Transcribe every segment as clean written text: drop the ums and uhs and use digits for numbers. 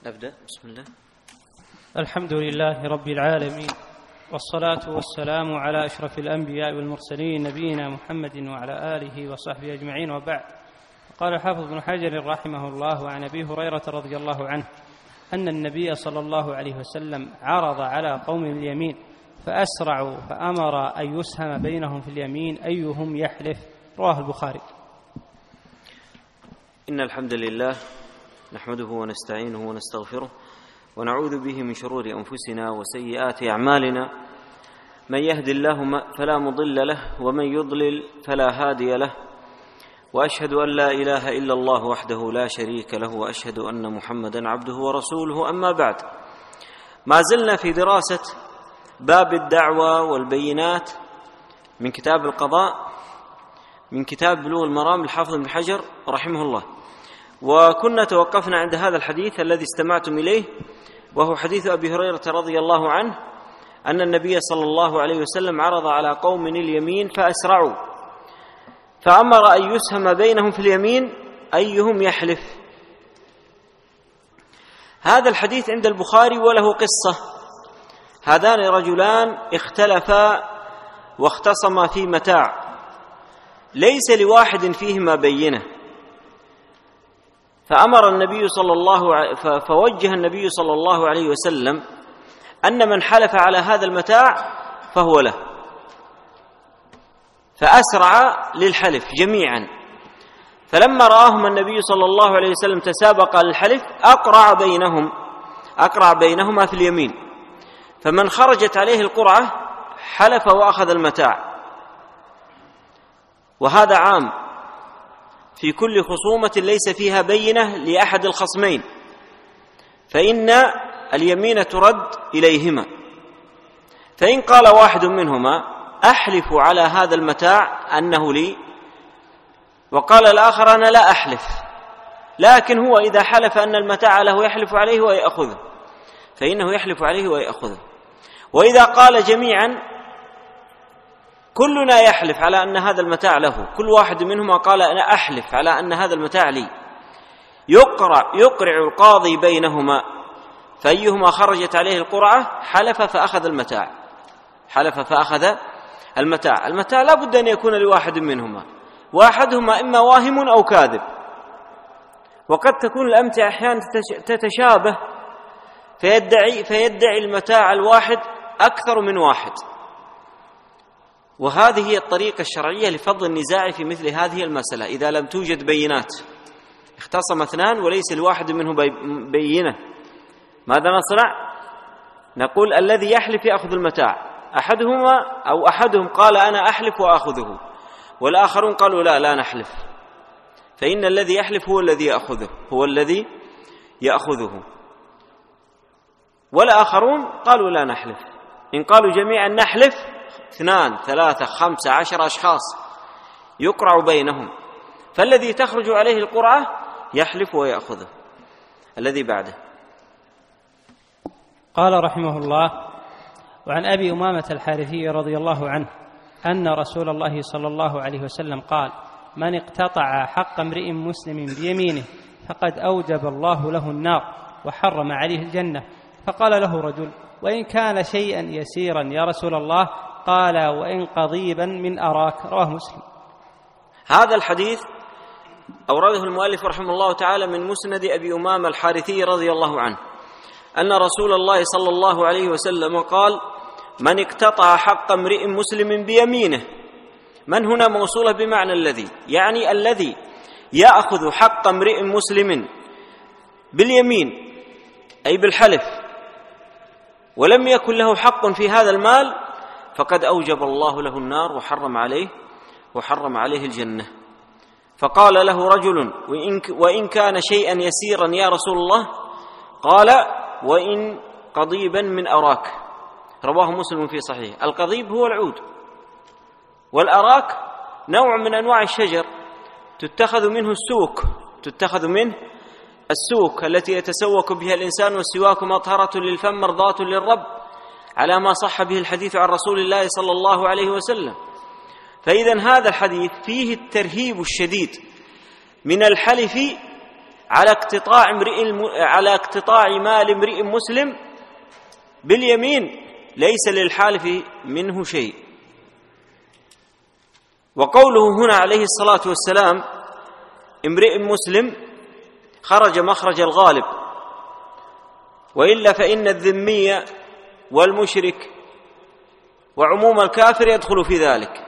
نبدأ. بسم الله. الحمد لله رب العالمين، والصلاة والسلام على أشرف الأنبياء والمرسلين نبينا محمد وعلى آله وصحبه أجمعين، وبعد. قال الحافظ ابن حجر رحمه الله عن أبي هريرة رضي الله عنه أن النبي صلى الله عليه وسلم عرض على قوم اليمين فأسرعوا فأمر أن يسهم بينهم في اليمين أيهم يحلف. رواه البخاري. إن الحمد لله نحمده ونستعينه ونستغفره ونعوذ به من شرور أنفسنا وسيئات أعمالنا، من يهد الله فلا مضل له ومن يضلل فلا هادي له، وأشهد أن لا إله إلا الله وحده لا شريك له، وأشهد أن محمدا عبده ورسوله. أما بعد، ما زلنا في دراسة باب الدعوة والبينات من كتاب القضاء من كتاب بلوغ المرام الحافظ ابن حجر رحمه الله، وكنا توقفنا عند هذا الحديث الذي استمعتم إليه، وهو حديث أبي هريرة رضي الله عنه أن النبي صلى الله عليه وسلم عرض على قوم اليمين فأسرعوا فأمر أن يسهم بينهم في اليمين أيهم يحلف. هذا الحديث عند البخاري وله قصة. هذان رجلان اختلفا واختصما في متاع ليس لواحد فيهما بينة، فوجه النبي صلى الله عليه وسلم أن من حلف على هذا المتاع فهو له، فأسرع للحلف جميعا. فلما رآهم النبي صلى الله عليه وسلم تسابق للحلف أقرع بينهما في اليمين، فمن خرجت عليه القرعة حلف وأخذ المتاع. وهذا عام في كل خصومة ليس فيها بينة لأحد الخصمين، فإن اليمين ترد إليهما. فإن قال واحد منهما أحلف على هذا المتاع أنه لي، وقال الآخر أنا لا أحلف، لكن هو إذا حلف أن المتاع له يحلف عليه ويأخذه فإنه يحلف عليه ويأخذه. وإذا قال جميعا كلنا يحلف على أن هذا المتاع له، كل واحد منهما قال أنا أحلف على أن هذا المتاع لي، يقرع القاضي بينهما، فأيهما خرجت عليه القرعة حلف فأخذ المتاع. المتاع لا بد أن يكون لواحد منهما، واحدهما إما واهم أو كاذب، وقد تكون الأمتعة أحيانا تتشابه فيدعي المتاع الواحد أكثر من واحد. وهذه هي الطريقة الشرعية لفض النزاع في مثل هذه المسألة. إذا لم توجد بينات، اختصم اثنان وليس الواحد منه بينة، ماذا نصنع؟ نقول الذي يحلف يأخذ المتاع، أحدهم قال أنا أحلف وأخذه، والآخرون قالوا لا نحلف، فإن الذي يحلف هو الذي يأخذه، والآخرون قالوا لا نحلف. إن قالوا جميعا نحلف 2 3 5 10 أشخاص يقرع بينهم، فالذي تخرج عليه القرعة يحلف ويأخذه. الذي بعده. قال رحمه الله: وعن أبي أمامة الحارثي رضي الله عنه أن رسول الله صلى الله عليه وسلم قال: من اقتطع حق امرئ مسلم بيمينه فقد أوجب الله له النار وحرم عليه الجنة. فقال له رجل: وإن كان شيئا يسيرا يا رسول الله؟ قال: وإن قضيبا من أراك. رواه مسلم. هذا الحديث أورده المؤلف رحمه الله تعالى من مسند أبي أمامة الحارثي رضي الله عنه أن رسول الله صلى الله عليه وسلم قال: من اقتطع حق امرئ مسلم بيمينه. من هنا موصولة بمعنى الذي، يعني الذي يأخذ حق امرئ مسلم باليمين أي بالحلف ولم يكن له حق في هذا المال فقد أوجب الله له النار وحرم عليه الجنة. فقال له رجل: وإن كان شيئا يسيرا يا رسول الله؟ قال: وإن قضيبا من أراك. رواه مسلم في صحيح. القضيب هو العود، والأراك نوع من أنواع الشجر تتخذ منه السوك التي يتسوك بها الإنسان، والسواك مطهرة للفم مرضاة للرب، على ما صح به الحديث عن رسول الله صلى الله عليه وسلم. فإذا هذا الحديث فيه الترهيب الشديد من الحلف على اقتطاع مال امرئ مسلم باليمين ليس للحالف منه شيء. وقوله هنا عليه الصلاة والسلام امرئ مسلم خرج مخرج الغالب، وإلا فإن الذمي والمشرك وعموم الكافر يدخل في ذلك.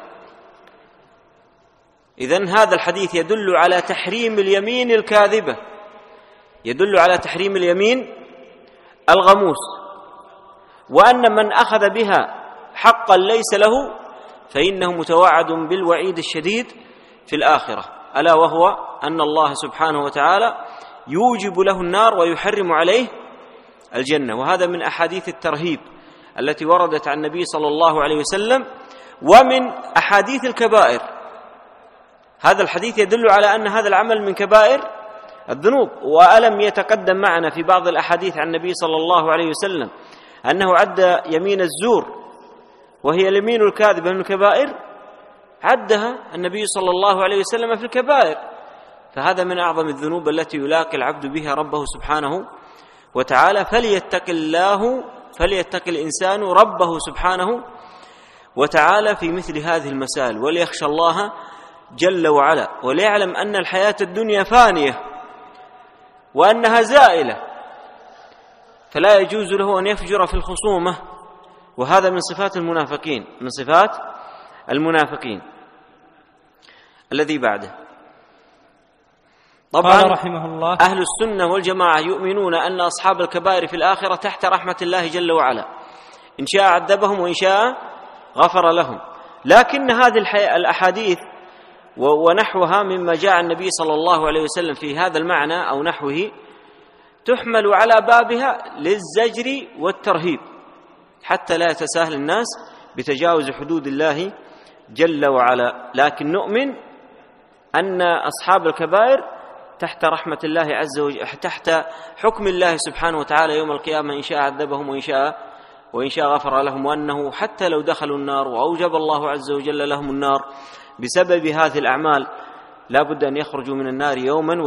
إذن هذا الحديث يدل على تحريم اليمين الكاذبة، يدل على تحريم اليمين الغموس، وأن من أخذ بها حقا ليس له فإنه متوعد بالوعيد الشديد في الآخرة، ألا وهو أن الله سبحانه وتعالى يوجب له النار ويحرم عليه الجنة. وهذا من أحاديث الترهيب التي وردت عن النبي صلى الله عليه وسلم، ومن أحاديث الكبائر. هذا الحديث يدل على أن هذا العمل من كبائر الذنوب. وألم يتقدم معنا في بعض الأحاديث عن النبي صلى الله عليه وسلم أنه عد يمين الزور وهي اليمين الكاذبة من الكبائر، عدها النبي صلى الله عليه وسلم في الكبائر. فهذا من أعظم الذنوب التي يلاقي العبد بها ربه سبحانه وتعالى. فليتق الإنسان ربه سبحانه وتعالى في مثل هذه المسائل، وليخشى الله جل وعلا، وليعلم أن الحياة الدنيا فانية وأنها زائلة، فلا يجوز له أن يفجر في الخصومة. وهذا من صفات المنافقين، من صفات المنافقين. الذي بعده طبعا رحمه الله أهل السنة والجماعة يؤمنون أن أصحاب الكبائر في الآخرة تحت رحمة الله جل وعلا، إن شاء عذبهم وإن شاء غفر لهم. لكن هذه الأحاديث ونحوها مما جاء النبي صلى الله عليه وسلم في هذا المعنى أو نحوه تحمل على بابها للزجر والترهيب، حتى لا يتساهل الناس بتجاوز حدود الله جل وعلا. لكن نؤمن أن أصحاب الكبائر تحت رحمة الله عز وجل، تحت حكم الله سبحانه وتعالى يوم القيامة، إن شاء عذبهم وإن شاء غفر لهم، وأنه حتى لو دخلوا النار وأوجب الله عز وجل لهم النار بسبب هذه الأعمال لا بد أن يخرجوا من النار يوما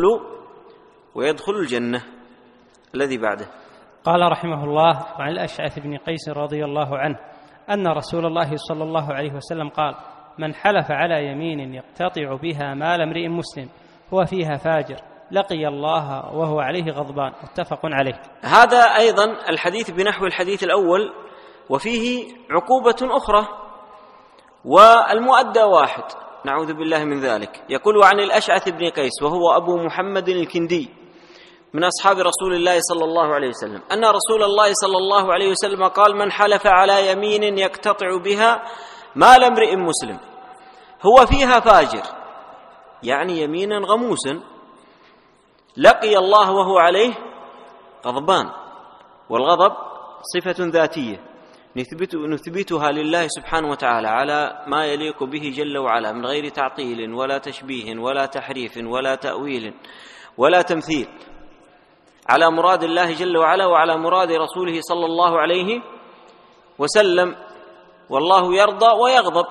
ويدخلوا الجنة. الذي بعده قال رحمه الله: وعن الأشعث بن قيس رضي الله عنه أن رسول الله صلى الله عليه وسلم قال: من حلف على يمين يقتطع بها مال امرئ مسلم هو فيها فاجر لقي الله وهو عليه غضبان. متفق عليه. هذا أيضا الحديث بنحو الحديث الأول، وفيه عقوبة أخرى، والمؤدى واحد، نعوذ بالله من ذلك. يقول: عن الأشعث بن قيس وهو أبو محمد الكندي من أصحاب رسول الله صلى الله عليه وسلم أن رسول الله صلى الله عليه وسلم قال: من حلف على يمين يقتطع بها مال امرئ مسلم هو فيها فاجر، يعني يمينا غموسا، لقي الله وهو عليه غضبان. والغضب صفة ذاتية نثبتها لله سبحانه وتعالى على ما يليق به جل وعلا من غير تعطيل ولا تشبيه ولا تحريف ولا تأويل ولا تمثيل، على مراد الله جل وعلا وعلى مراد رسوله صلى الله عليه وسلم. والله يرضى ويغضب،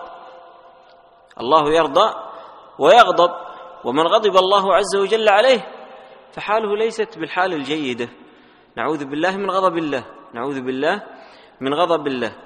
الله يرضى ويغضب، ومن غضب الله عز وجل عليه فحاله ليست بالحال الجيدة، نعوذ بالله من غضب الله، نعوذ بالله من غضب الله.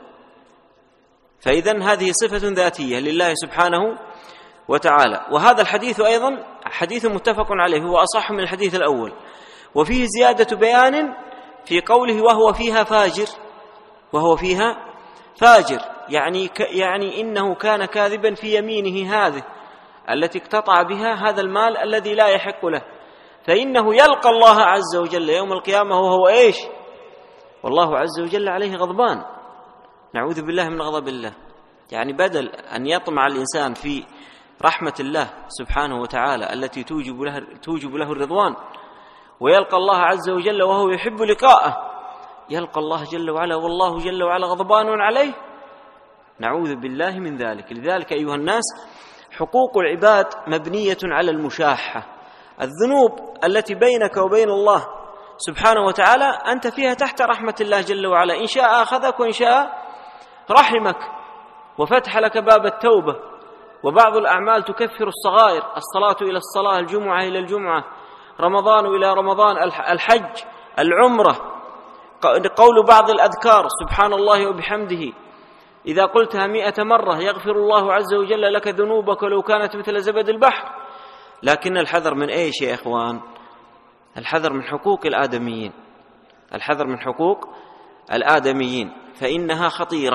فإذن هذه صفة ذاتية لله سبحانه وتعالى. وهذا الحديث أيضا حديث متفق عليه، هو أصح من الحديث الأول، وفيه زيادة بيان في قوله وهو فيها فاجر، وهو فيها فاجر، يعني إنه كان كاذبا في يمينه هذه التي اقتطع بها هذا المال الذي لا يحق له، فإنه يلقى الله عز وجل يوم القيامة وهو إيش؟ والله عز وجل عليه غضبان، نعوذ بالله من غضب الله. يعني بدل أن يطمع الإنسان في رحمة الله سبحانه وتعالى التي توجب له الرضوان ويلقى الله عز وجل وهو يحب لقاءه، يلقى الله جل وعلا والله جل وعلا غضبان عليه، نعوذ بالله من ذلك. لذلك أيها الناس حقوق العباد مبنية على المشاحة. الذنوب التي بينك وبين الله سبحانه وتعالى أنت فيها تحت رحمة الله جل وعلا، إن شاء أخذك وإن شاء رحمك وفتح لك باب التوبة. وبعض الأعمال تكفر الصغائر، الصلاة إلى الصلاة، الجمعة إلى الجمعة، رمضان إلى رمضان، الحج، العمرة، قول بعض الأذكار سبحان الله وبحمده إذا قلتها 100 مرة يغفر الله عز وجل لك ذنوبك ولو كانت مثل زبد البحر. لكن الحذر من إيش يا إخوان؟ الحذر من حقوق الآدميين، الحذر من حقوق الآدميين، فإنها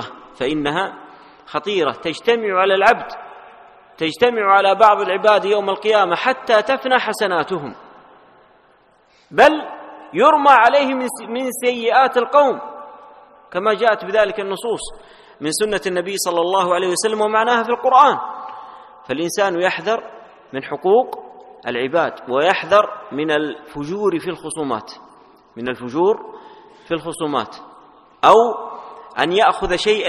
خطيرة تجتمع على العبد، تجتمع على بعض العباد يوم القيامة حتى تفنى حسناتهم، بل يرمى عليه من سيئات القوم كما جاءت بذلك النصوص من سنة النبي صلى الله عليه وسلم ومعناها في القرآن. فالإنسان يحذر من حقوق العباد ويحذر من الفجور في الخصومات، أو أن يأخذ شيئا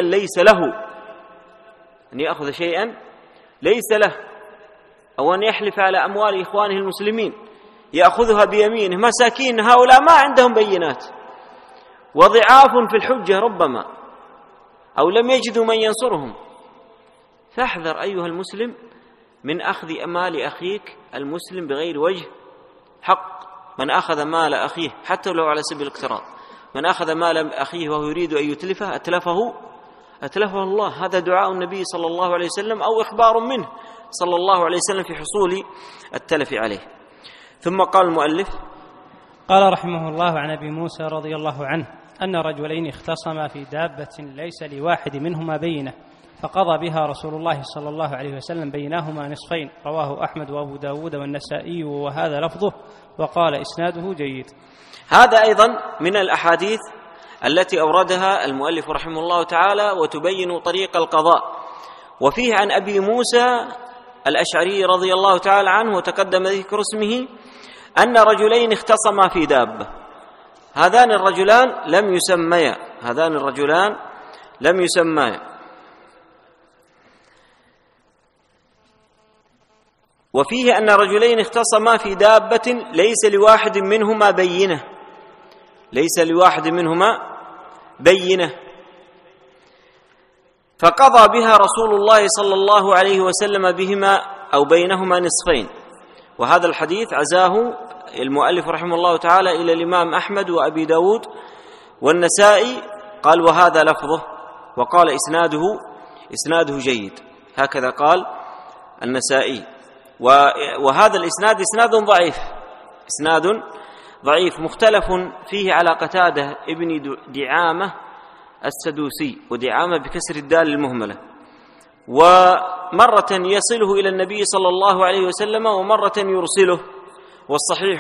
ليس له، أو أن يحلف على أموال إخوانه المسلمين يأخذها بيمينه، مساكين هؤلاء ما عندهم بينات وضعاف في الحجة ربما، أو لم يجدوا من ينصرهم. فاحذر أيها المسلم من أخذ أمال أخيك المسلم بغير وجه حق. من أخذ مال أخيه حتى لو على سبيل الاقتراض، من أخذ مال أخيه وهو يريد أن يتلفه أتلفه الله. هذا دعاء النبي صلى الله عليه وسلم أو إخبار منه صلى الله عليه وسلم في حصول التلف عليه. ثم قال المؤلف: قال رحمه الله عن أبي موسى رضي الله عنه أن رجلين اختصما في دابة ليس لواحد منهما بينة، فقضى بها رسول الله صلى الله عليه وسلم بينهما نصفين. رواه أحمد وأبو داود والنسائي وهذا لفظه، وقال إسناده جيد. هذا أيضا من الأحاديث التي أوردها المؤلف رحمه الله تعالى وتبين طريق القضاء. وفيه عن أبي موسى الأشعري رضي الله تعالى عنه وتقدم ذكر اسمه أن رجلين اختصما في دابة. هذان الرجلان لم يسميا. وفيه أن رجلين اختصما في دابة ليس لواحد منهما بينة فقضى بها رسول الله صلى الله عليه وسلم بهما أو بينهما نصفين. وهذا الحديث عزاه المؤلف رحمه الله تعالى إلى الإمام أحمد وأبي داود والنسائي، قال وهذا لفظه، وقال إسناده جيد، هكذا قال النسائي. وهذا الإسناد إسناد ضعيف مختلف فيه على قتادة ابن دعامة السدوسي، ودعامة بكسر الدال المهملة، ومرة يصله إلى النبي صلى الله عليه وسلم ومرة يرسله، والصحيح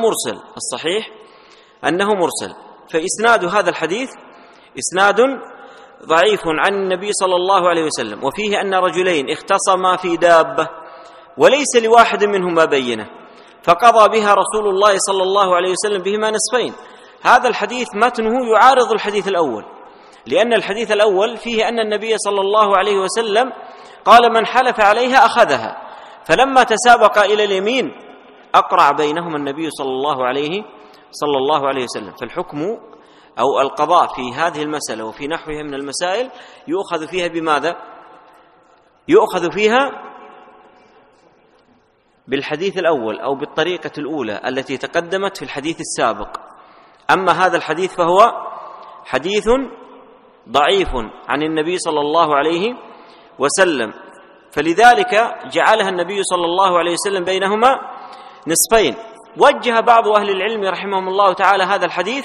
أنه مرسل. فإسناد هذا الحديث إسناد ضعيف عن النبي صلى الله عليه وسلم. وفيه أن رجلين اختصما في دابة وليس لواحد منهما بينة فقضى بها رسول الله صلى الله عليه وسلم بهما نصفين. هذا الحديث متنه يعارض الحديث الأول، لأن الحديث الأول فيه أن النبي صلى الله عليه وسلم قال من حلف عليها أخذها، فلما تسابق إلى اليمين أقرع بينهما النبي صلى الله عليه وسلم. فالحكم أو القضاء في هذه المسألة وفي نحوها من المسائل يؤخذ فيها بماذا؟ يؤخذ فيها بالحديث الأول أو بالطريقة الأولى التي تقدمت في الحديث السابق. أما هذا الحديث فهو حديث ضعيف عن النبي صلى الله عليه وسلم، فلذلك جعلها النبي صلى الله عليه وسلم بينهما نصفين. وجه بعض أهل العلم رحمهم الله تعالى هذا الحديث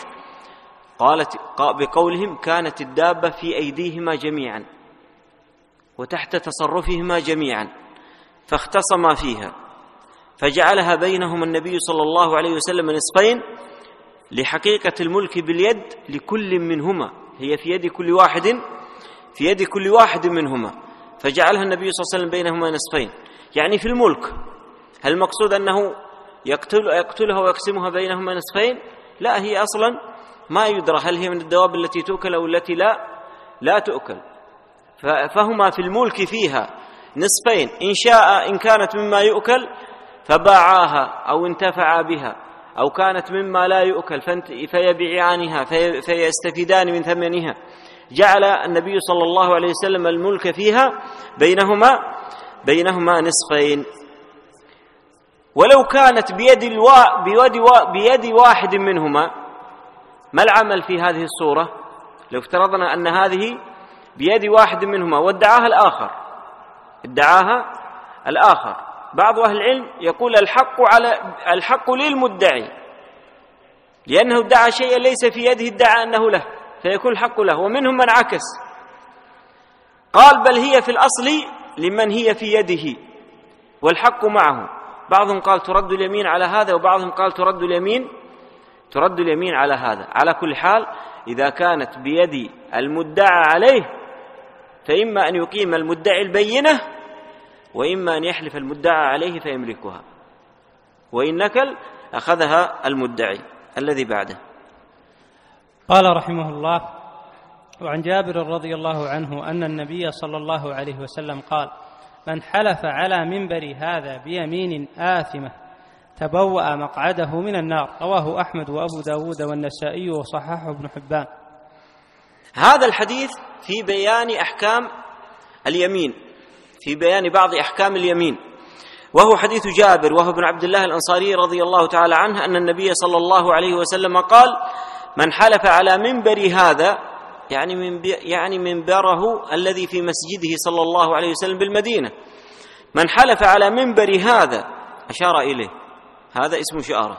بقولهم كانت الدابة في أيديهما جميعا وتحت تصرفهما جميعا فاختصما فيها، فجعلها بينهما النبي صلى الله عليه وسلم نصفين لحقيقة الملك باليد لكل منهما، هي في يد كل واحد منهما، فجعلها النبي صلى الله عليه وسلم بينهما نصفين. يعني في الملك هل المقصود أنه يقتلها ويقسمها بينهما نصفين؟ لا، هي أصلا ما يدرى هل هي من الدواب التي تؤكل أو التي لا تؤكل، فهما في الملك فيها نصفين، إن كانت مما يؤكل فباعاها أو انتفعا بها، أو كانت مما لا يؤكل فيبيعانها فيستفيدان من ثمنها. جعل النبي صلى الله عليه وسلم الملك فيها بينهما نصفين. ولو كانت بيد واحد منهما، ما العمل في هذه الصورة؟ لو افترضنا أن هذه بيد واحد منهما وادعاها الآخر، بعض أهل العلم يقول الحق للمدعي، لأنه ادعى شيئا ليس في يده، ادعى أنه له، فيكون الحق له. ومنهم من عكس، قال بل هي في الأصل لمن هي في يده والحق معه. بعضهم قال ترد اليمين على هذا، وبعضهم قال ترد اليمين على هذا. على كل حال إذا كانت بيد المدعى عليه فإما أن يقيم المدعي البينة، وإما أن يحلف المدعى عليه فيملكها، وإن نكل أخذها المدعي الذي بعده. قال رحمه الله: وعن جابر رضي الله عنه أن النبي صلى الله عليه وسلم قال: من حلف على منبر هذا بيمين آثمة تبوأ مقعده من النار. رواه أحمد وأبو داود والنسائي وصححه ابن حبان. هذا الحديث في بيان أحكام اليمين، في بيان بعض أحكام اليمين، وهو حديث جابر وهو ابن عبد الله الأنصاري رضي الله تعالى عنه أن النبي صلى الله عليه وسلم قال: من حلف على منبر هذا، يعني منبره الذي في مسجده صلى الله عليه وسلم بالمدينة، من حلف على منبر هذا، أشار إليه، هذا اسم شعارة،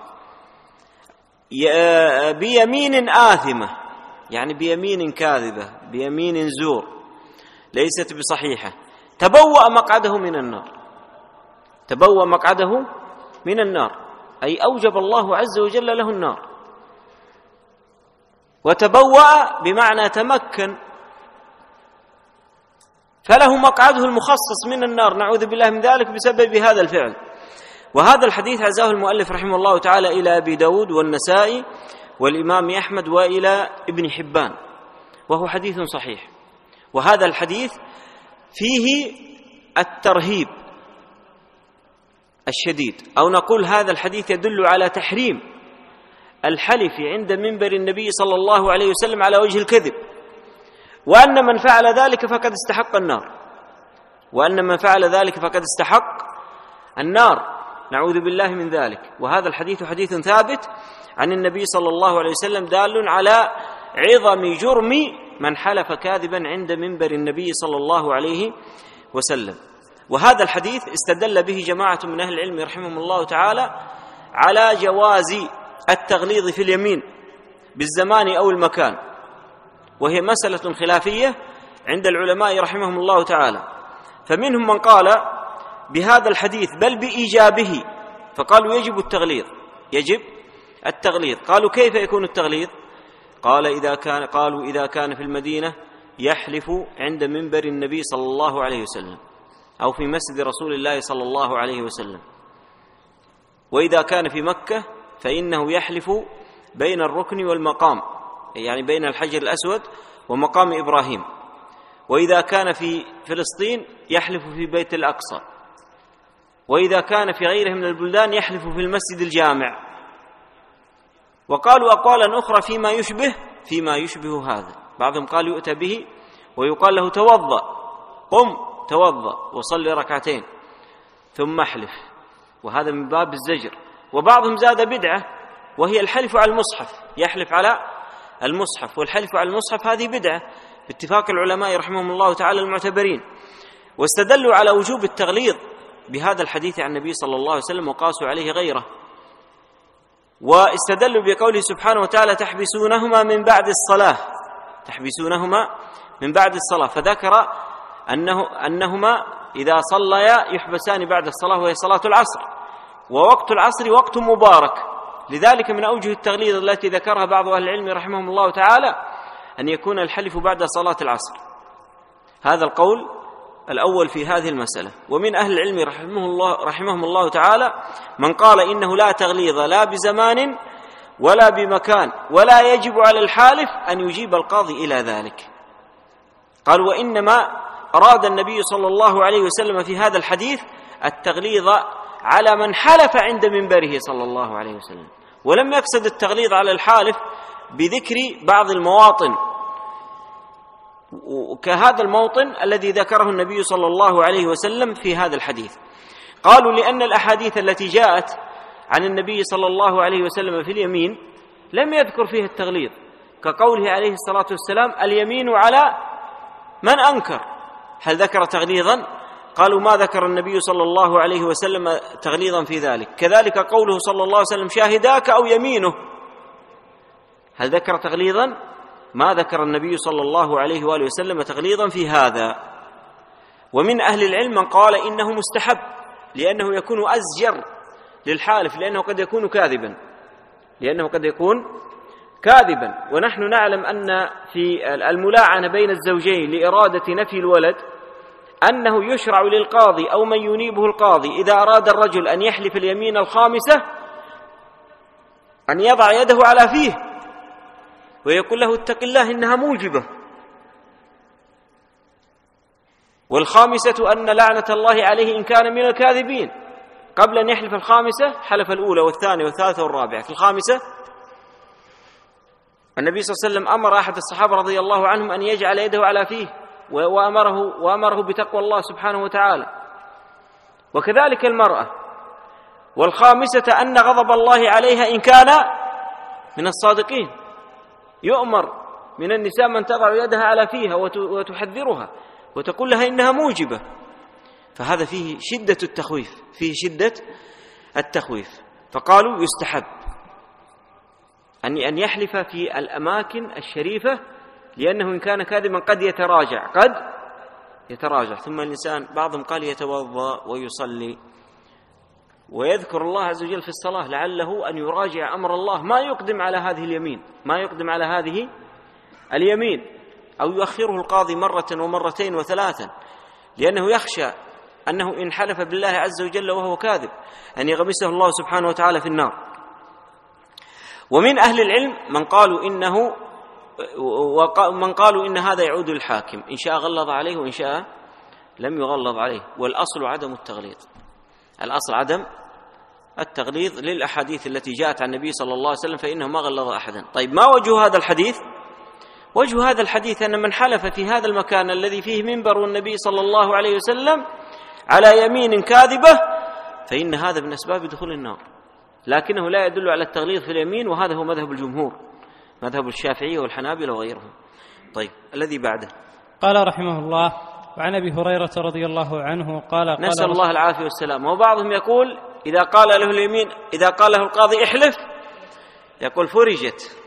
بيمين آثمة، يعني بيمين كاذبة، بيمين زور ليست بصحيحة، تبوأ مقعده من النار. تبوأ مقعده من النار أي أوجب الله عز وجل له النار. وتبوأ بمعنى تمكن، فله مقعده المخصص من النار، نعوذ بالله من ذلك بسبب هذا الفعل. وهذا الحديث عزاه المؤلف رحمه الله تعالى إلى أبي داود والنسائي والإمام أحمد وإلى ابن حبان، وهو حديث صحيح. وهذا الحديث فيه الترهيب الشديد، أو نقول هذا الحديث يدل على تحريم الحلف عند منبر النبي صلى الله عليه وسلم على وجه الكذب، وأن من فعل ذلك فقد استحق النار، وأن من فعل ذلك فقد استحق النار، نعوذ بالله من ذلك. وهذا الحديث حديث ثابت عن النبي صلى الله عليه وسلم دال على عظم جرم من حلف كاذبا عند منبر النبي صلى الله عليه وسلم. وهذا الحديث استدل به جماعة من أهل العلم رحمهم الله تعالى على جواز التغليظ في اليمين بالزمان أو المكان، وهي مسألة خلافية عند العلماء رحمهم الله تعالى. فمنهم من قال بهذا الحديث بل بإيجابه، فقالوا يجب التغليظ. قالوا كيف يكون التغليظ؟ قالوا إذا كان في المدينة يحلف عند منبر النبي صلى الله عليه وسلم أو في مسجد رسول الله صلى الله عليه وسلم، وإذا كان في مكة فإنه يحلف بين الركن والمقام، يعني بين الحجر الأسود ومقام إبراهيم، وإذا كان في فلسطين يحلف في بيت الأقصى، وإذا كان في غيره من البلدان يحلف في المسجد الجامع. وقالوا أقوالا أخرى فيما يشبه هذا. بعضهم قال يؤتى به ويقال له توضأ، قم توضأ وصلي ركعتين ثم احلف، وهذا من باب الزجر. وبعضهم زاد بدعة وهي الحلف على المصحف، يحلف على المصحف، والحلف على المصحف هذه بدعة باتفاق العلماء رحمهم الله تعالى المعتبرين. واستدلوا على وجوب التغليظ بهذا الحديث عن النبي صلى الله عليه وسلم وقاسوا عليه غيره، واستدلوا بقوله سبحانه وتعالى تحبسونهما من بعد الصلاة، فذكر أنهما إذا صليا يحبسان بعد الصلاة، وهي صلاة العصر، ووقت العصر وقت مبارك. لذلك من أوجه التغليظ التي ذكرها بعض أهل العلم رحمهم الله تعالى أن يكون الحلف بعد صلاة العصر. هذا القول الأول في هذه المسألة. ومن أهل العلم رحمهم الله تعالى من قال إنه لا تغليظ لا بزمان ولا بمكان، ولا يجب على الحالف أن يجيب القاضي إلى ذلك. قال وإنما أراد النبي صلى الله عليه وسلم في هذا الحديث التغليظ على من حلف عند منبره صلى الله عليه وسلم، ولم يقصد التغليظ على الحالف بذكر بعض المواطن، كهذا الموطن الذي ذكره النبي صلى الله عليه وسلم في هذا الحديث. قالوا لأن الأحاديث التي جاءت عن النبي صلى الله عليه وسلم في اليمين لم يذكر فيها التغليظ، كقوله عليه الصلاة والسلام: اليمين على من أنكر. هل ذكر تغليظا؟ قالوا ما ذكر النبي صلى الله عليه وسلم تغليظا في ذلك. كذلك قوله صلى الله عليه وسلم: شاهداك أو يمينه، هل ذكر تغليظا؟ ما ذكر النبي صلى الله عليه وآله وسلم تغليظا في هذا. ومن أهل العلم من قال إنه مستحب، لأنه يكون أزجر للحالف، لأنه قد يكون كاذبا. ونحن نعلم أن في الملاعنة بين الزوجين لإرادة نفي الولد أنه يشرع للقاضي أو من ينيبه القاضي إذا أراد الرجل أن يحلف اليمين الخامسة أن يضع يده على فيه ويقول له: اتق الله إنها موجبة. والخامسة أن لعنة الله عليه إن كان من الكاذبين. قبل أن يحلف الخامسة حلف الأولى والثانية والثالثة والرابعة. في الخامسة النبي صلى الله عليه وسلم أمر أحد الصحابة رضي الله عنهم أن يجعل يده على فيه، وأمره بتقوى الله سبحانه وتعالى. وكذلك المرأة. والخامسة أن غضب الله عليها إن كان من الصادقين. يؤمر من النساء من تضع يدها على فيها وتحذرها وتقول لها إنها موجبة. فهذا فيه شدة التخويف. فقالوا يستحب أن يحلف في الأماكن الشريفة، لأنه إن كان كاذبا قد يتراجع. ثم الإنسان بعضهم قال يتوضأ ويصلي ويذكر الله عز وجل في الصلاة، لعله أن يراجع أمر الله، ما يقدم على هذه اليمين، أو يؤخره القاضي مرة ومرتين وثلاثا، لأنه يخشى أنه إن حلف بالله عز وجل وهو كاذب أن يغمسه الله سبحانه وتعالى في النار. ومن أهل العلم من قالوا إن هذا يعود للحاكم، إن شاء غلظ عليه وإن شاء لم يغلظ عليه. والأصل عدم التغليظ للأحاديث التي جاءت عن النبي صلى الله عليه وسلم، فإنه ما غلظ أحدا. طيب، ما وجه هذا الحديث؟ وجه هذا الحديث أن من حلف في هذا المكان الذي فيه منبر النبي صلى الله عليه وسلم على يمين كاذبة فإن هذا من أسباب دخول النار، لكنه لا يدل على التغليظ في اليمين، وهذا هو مذهب الجمهور، مذهب الشافعية والحنابلة وغيرهم. طيب، الذي بعده قال رحمه الله: وعن أبي هريرة رضي الله عنه قال نسأل الله العافية والسلام. وبعضهم يقول إذا قال له اليمين، إذا قال له القاضي احلف، يقول فرجت،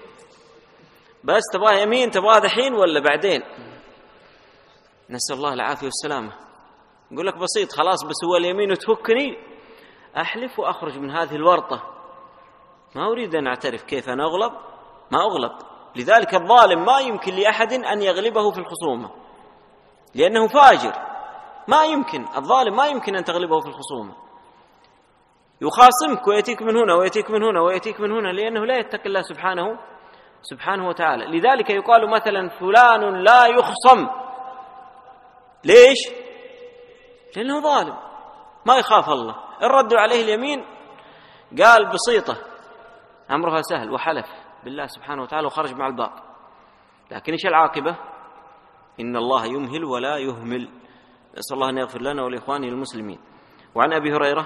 بس تبغى يمين، تبغى دحين ولا بعدين؟ نسأل الله العافية والسلامة. يقول لك بسيط، خلاص بس هو اليمين وتفكني، أحلف وأخرج من هذه الورطة، ما أريد أن أعترف. كيف أنا أغلب؟ ما أغلب. لذلك الظالم ما يمكن لأحد أن يغلبه في الخصومة، لأنه فاجر. الظالم ما يمكن أن تغلبه في الخصومة، يخاصمك ويأتيك من هنا ويأتيك من هنا ويأتيك من هنا، لأنه لا يتقي الله سبحانه وتعالى. لذلك يقال مثلا فلان لا يخصم. ليش؟ لأنه ظالم ما يخاف الله. إن ردوا عليه اليمين قال بسيطة أمرها سهل، وحلف بالله سبحانه وتعالى وخرج مع الباطل. لكن إيش العاقبة؟ إن الله يمهل ولا يهمل. نسأل الله أن يغفر لنا ولإخواننا المسلمين. وعن أبي هريرة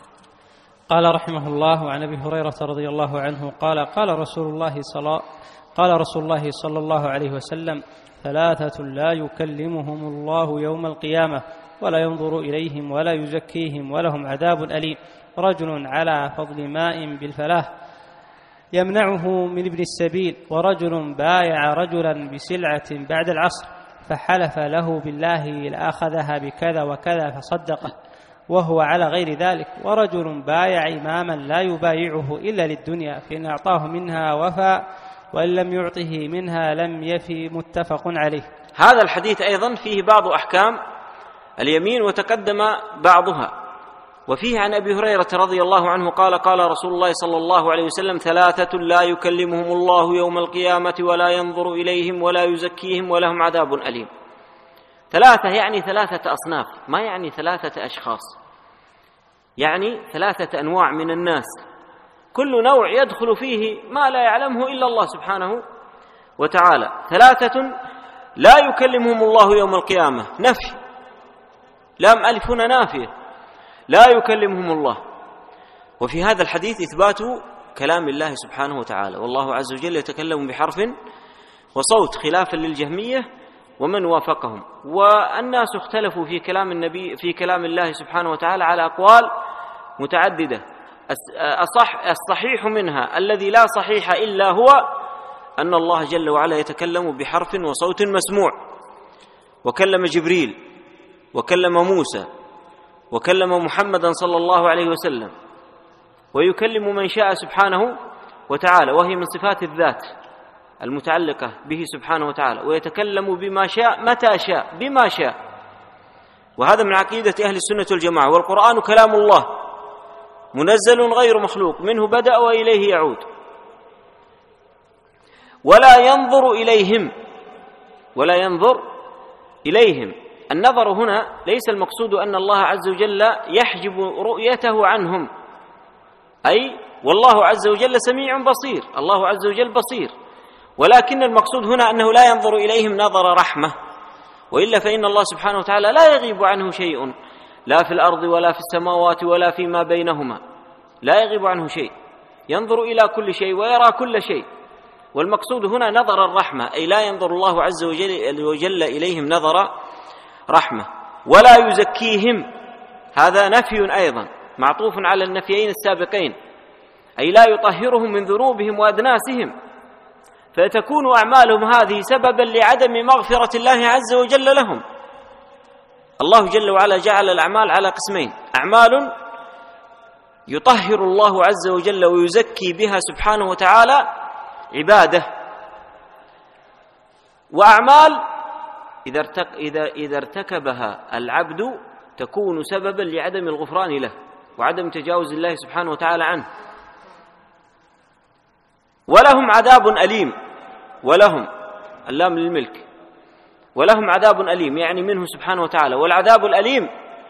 قال رحمه الله: وعن أبي هريرة رضي الله عنه قال رسول الله صلى الله عليه وسلم: ثلاثة لا يكلمهم الله يوم القيامة ولا ينظر إليهم ولا يزكيهم ولهم عذاب أليم: رجل على فضل ماء بالفلاة يمنعه من ابن السبيل، ورجل بايع رجلا بسلعة بعد العصر فحلف له بالله لأخذها بكذا وكذا فصدقه وهو على غير ذلك، ورجل بايع إماما لا يبايعه إلا للدنيا فإن أعطاه منها وفى وإن لم يعطه منها لم يفي. متفق عليه. هذا الحديث أيضا فيه بعض أحكام اليمين وتقدم بعضها. وفيه عن أبي هريرة رضي الله عنه قال رسول الله صلى الله عليه وسلم: ثلاثة لا يكلمهم الله يوم القيامة ولا ينظر إليهم ولا يزكيهم ولهم عذاب أليم. ثلاثة يعني ثلاثة أصناف، ما يعني ثلاثة أشخاص، يعني ثلاثة أنواع من الناس، كل نوع يدخل فيه ما لا يعلمه إلا الله سبحانه وتعالى. ثلاثة لا يكلمهم الله يوم القيامة، نفي، لام ألف هنا نافية، لا يكلمهم الله. وفي هذا الحديث إثبات كلام الله سبحانه وتعالى، والله عز وجل يتكلم بحرف وصوت خلافا للجهمية ومن وافقهم. والناس اختلفوا في كلام الله سبحانه وتعالى على أقوال متعددة، الصحيح منها الذي لا صحيح إلا هو أن الله جل وعلا يتكلم بحرف وصوت مسموع، وكلم جبريل وكلم موسى وكلم محمدا صلى الله عليه وسلم، ويكلم من شاء سبحانه وتعالى، وهي من صفات الذات المتعلقة به سبحانه وتعالى، ويتكلم بما شاء متى شاء بما شاء. وهذا من عقيدة أهل السنة والجماعة. والقرآن كلام الله منزل غير مخلوق، منه بدأ وإليه يعود. ولا ينظر إليهم. النظر هنا ليس المقصود أن الله عز وجل يحجب رؤيته عنهم، أي والله عز وجل سميع بصير، الله عز وجل بصير، ولكن المقصود هنا أنه لا ينظر إليهم نظر رحمة، وإلا فإن الله سبحانه وتعالى لا يغيب عنه شيء، لا في الأرض ولا في السماوات ولا فيما بينهما، لا يغيب عنه شيء، ينظر إلى كل شيء ويرى كل شيء. والمقصود هنا نظر الرحمة، أي لا ينظر الله عز وجل إليهم نظر رحمة. ولا يزكيهم، هذا نفي أيضا معطوف على النفيين السابقين، أي لا يطهرهم من ذنوبهم وأدناسهم، فتكون أعمالهم هذه سببا لعدم مغفرة الله عز وجل لهم. الله جل وعلا جعل الأعمال على قسمين: أعمال يطهر الله عز وجل ويزكي بها سبحانه وتعالى عباده، وأعمال إذا ارتكبها العبد تكون سببا لعدم الغفران له وعدم تجاوز الله سبحانه وتعالى عنه. ولهم عذاب أليم، ولهم اللام للملك، ولهم عذاب أليم يعني منه سبحانه وتعالى. والعذاب الأليم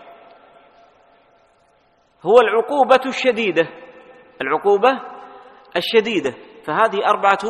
هو العقوبة الشديدة، العقوبة الشديدة. فهذه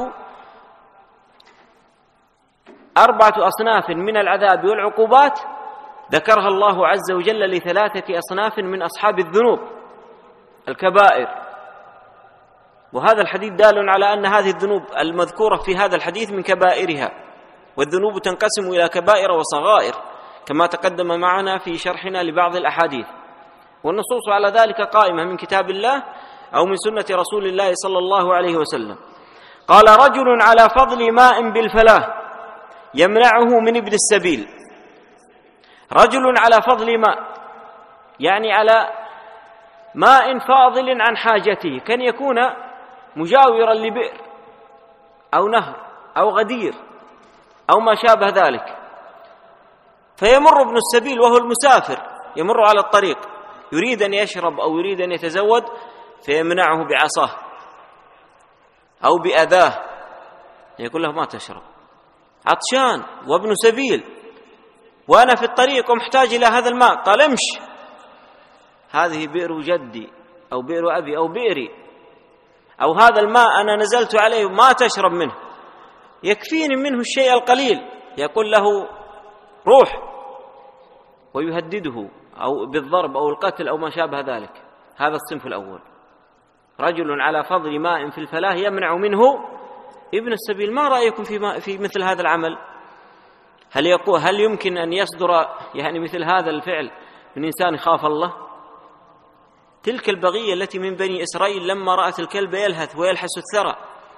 أربعة أصناف من العذاب والعقوبات ذكرها الله عز وجل لثلاثة أصناف من أصحاب الذنوب الكبائر. وهذا الحديث دال على أن هذه الذنوب المذكورة في هذا الحديث من كبائرها، والذنوب تنقسم إلى كبائر وصغائر كما تقدم معنا في شرحنا لبعض الأحاديث، والنصوص على ذلك قائمة من كتاب الله أو من سنة رسول الله صلى الله عليه وسلم. قال: رجل على فضل ماء بالفلاة يمنعه من ابن السبيل. رجل على فضل ماء يعني على ماء فاضل عن حاجته، كان يكون مجاورا لبئر أو نهر أو غدير أو ما شابه ذلك، فيمر ابن السبيل وهو المسافر يمر على الطريق يريد أن يشرب أو يريد أن يتزود، فيمنعه بعصاه أو بأذاه، يقول له: ما تشرب، عطشان وابن سبيل وأنا في الطريق ومحتاج إلى هذا الماء. قال: امشي، هذه بئر جدي أو بئر أبي أو بئري، أو هذا الماء أنا نزلت عليه ما تشرب منه، يكفيني منه الشيء القليل. يقول له: روح، ويهدده أو بالضرب أو القتل أو ما شابه ذلك. هذا الصنف الأول. رجل على فضل ماء في الفلاة يمنع منه ابن السبيل. ما رأيكم في مثل هذا العمل؟ هل يمكن أن يصدر يعني مثل هذا الفعل من إنسان خاف الله؟ تلك البغية التي من بني إسرائيل لما رأت الكلب يلهث ويلحس الثرى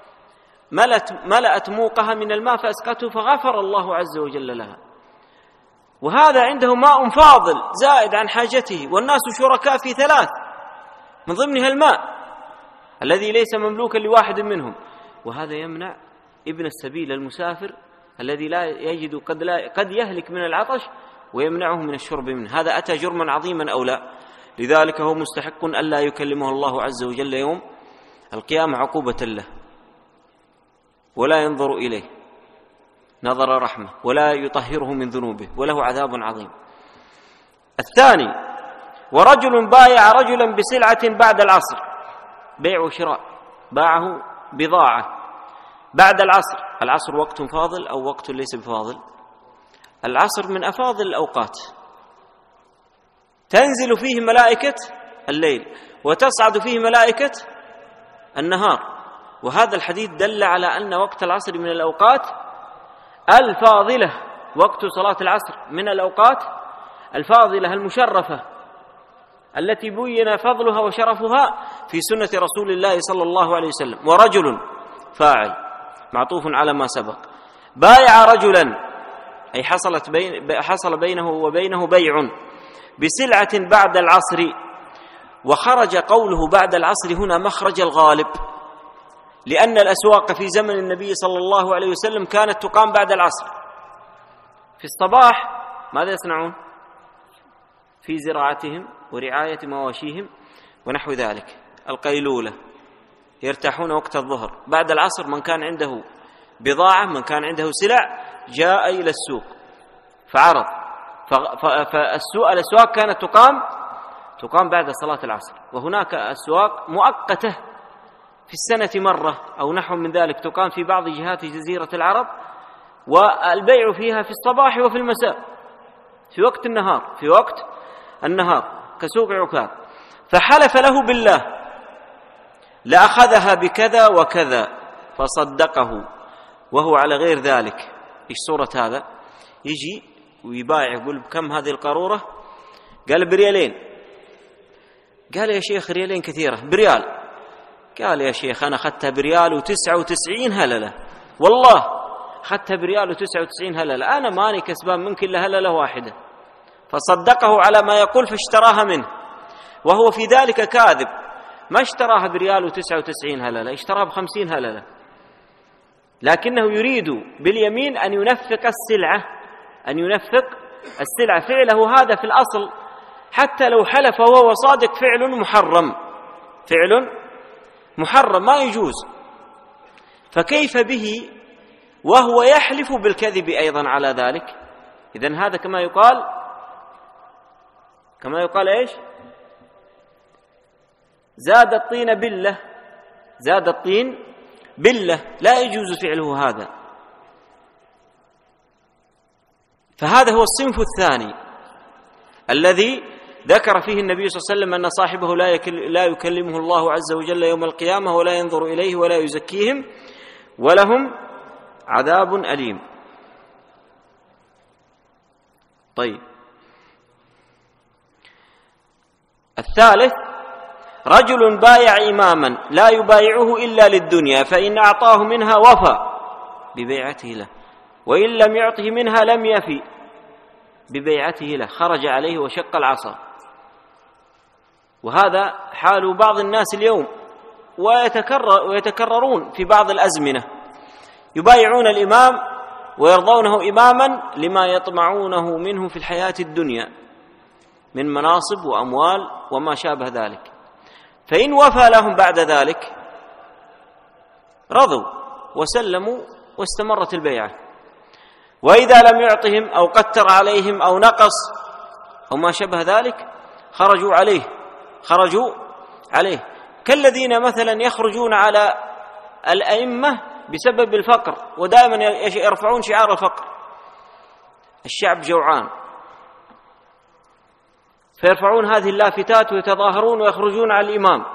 ملأت موقها من الماء فأسقته، فغفر الله عز وجل لها. وهذا عنده ماء فاضل زائد عن حاجته، والناس شركاء في ثلاث، من ضمنها الماء الذي ليس مملوكا لواحد منهم، وهذا يمنع ابن السبيل المسافر الذي لا يجد قد يهلك من العطش ويمنعه من الشرب منه. هذا أتى جرما عظيما أو لا؟ لذلك هو مستحق ألا يكلمه الله عز وجل يوم القيامة عقوبة له، ولا ينظر إليه نظر رحمة، ولا يطهره من ذنوبه، وله عذاب عظيم. الثاني: ورجل بايع رجلا بسلعة بعد العصر، بيع وشراء، باعه بضاعة بعد العصر. العصر وقت فاضل أو وقت ليس بفاضل؟ العصر من أفاضل الأوقات، تنزل فيه ملائكة الليل وتصعد فيه ملائكة النهار. وهذا الحديث دل على أن وقت العصر من الأوقات الفاضلة، وقت صلاة العصر من الأوقات الفاضلة المشرفة التي بين فضلها وشرفها في سنة رسول الله صلى الله عليه وسلم. ورجل فاعل معطوف على ما سبق، بايع رجلا أي حصل بينه وبينه بيع بسلعة بعد العصر. وخرج قوله بعد العصر هنا مخرج الغالب، لأن الأسواق في زمن النبي صلى الله عليه وسلم كانت تقام بعد العصر. في الصباح ماذا يصنعون؟ في زراعتهم ورعاية مواشيهم ونحو ذلك، القيلولة، يرتاحون وقت الظهر. بعد العصر من كان عنده بضاعة، من كان عنده سلع، جاء إلى السوق فعرض. فالأسواق كانت تقام بعد صلاة العصر. وهناك أسواق مؤقتة في السنة مرة أو نحو من ذلك تقام في بعض جهات جزيرة العرب، والبيع فيها في الصباح وفي المساء في وقت النهار كسوق عكاظ. فحلف له بالله لأخذها بكذا وكذا فصدقه وهو على غير ذلك. إيش صورة هذا؟ يجي ويبايع يقول بكم هذه القارورة؟ قال بريالين. قال يا شيخ ريالين كثيرة، بريال. قال يا شيخ أنا أخذتها بريال و99 هللة، والله أخذتها بريال و99 هللة، أنا ماني كسبان منك إلا هللة واحدة. فصدقه على ما يقول فاشتراها منه، وهو في ذلك كاذب، ما اشتراها بريال و99 هللة، اشتراها ب50 هللة، لكنه يريد باليمين أن ينفق السلعة. فعله هذا في الأصل حتى لو حلف وهو صادق فعل محرم ما يجوز، فكيف به وهو يحلف بالكذب أيضا على ذلك؟ إذن هذا كما يقال إيش؟ زاد الطين بالله، لا يجوز فعله هذا. فهذا هو الصنف الثاني الذي ذكر فيه النبي صلى الله عليه وسلم أن صاحبه لا يكلمه الله عز وجل يوم القيامة ولا ينظر إليه ولا يزكيهم ولهم عذاب أليم. طيب، الثالث رجل بايع إماما لا يبايعه إلا للدنيا، فإن أعطاه منها وفى ببيعته له، وإن لم يعطه منها لم يفي ببيعته له، خرج عليه وشق العصا. وهذا حال بعض الناس اليوم، ويتكررون في بعض الأزمنة، يبايعون الإمام ويرضونه إماما لما يطمعونه منه في الحياة الدنيا من مناصب وأموال وما شابه ذلك، فإن وفى لهم بعد ذلك رضوا وسلموا واستمرت البيعة، وإذا لم يعطهم أو قتر عليهم أو نقص أو ما شابه ذلك خرجوا عليه كالذين مثلا يخرجون على الأئمة بسبب الفقر، ودائما يرفعون شعار الفقر، الشعب جوعان، فيرفعون هذه اللافتات ويتظاهرون ويخرجون على الإمام.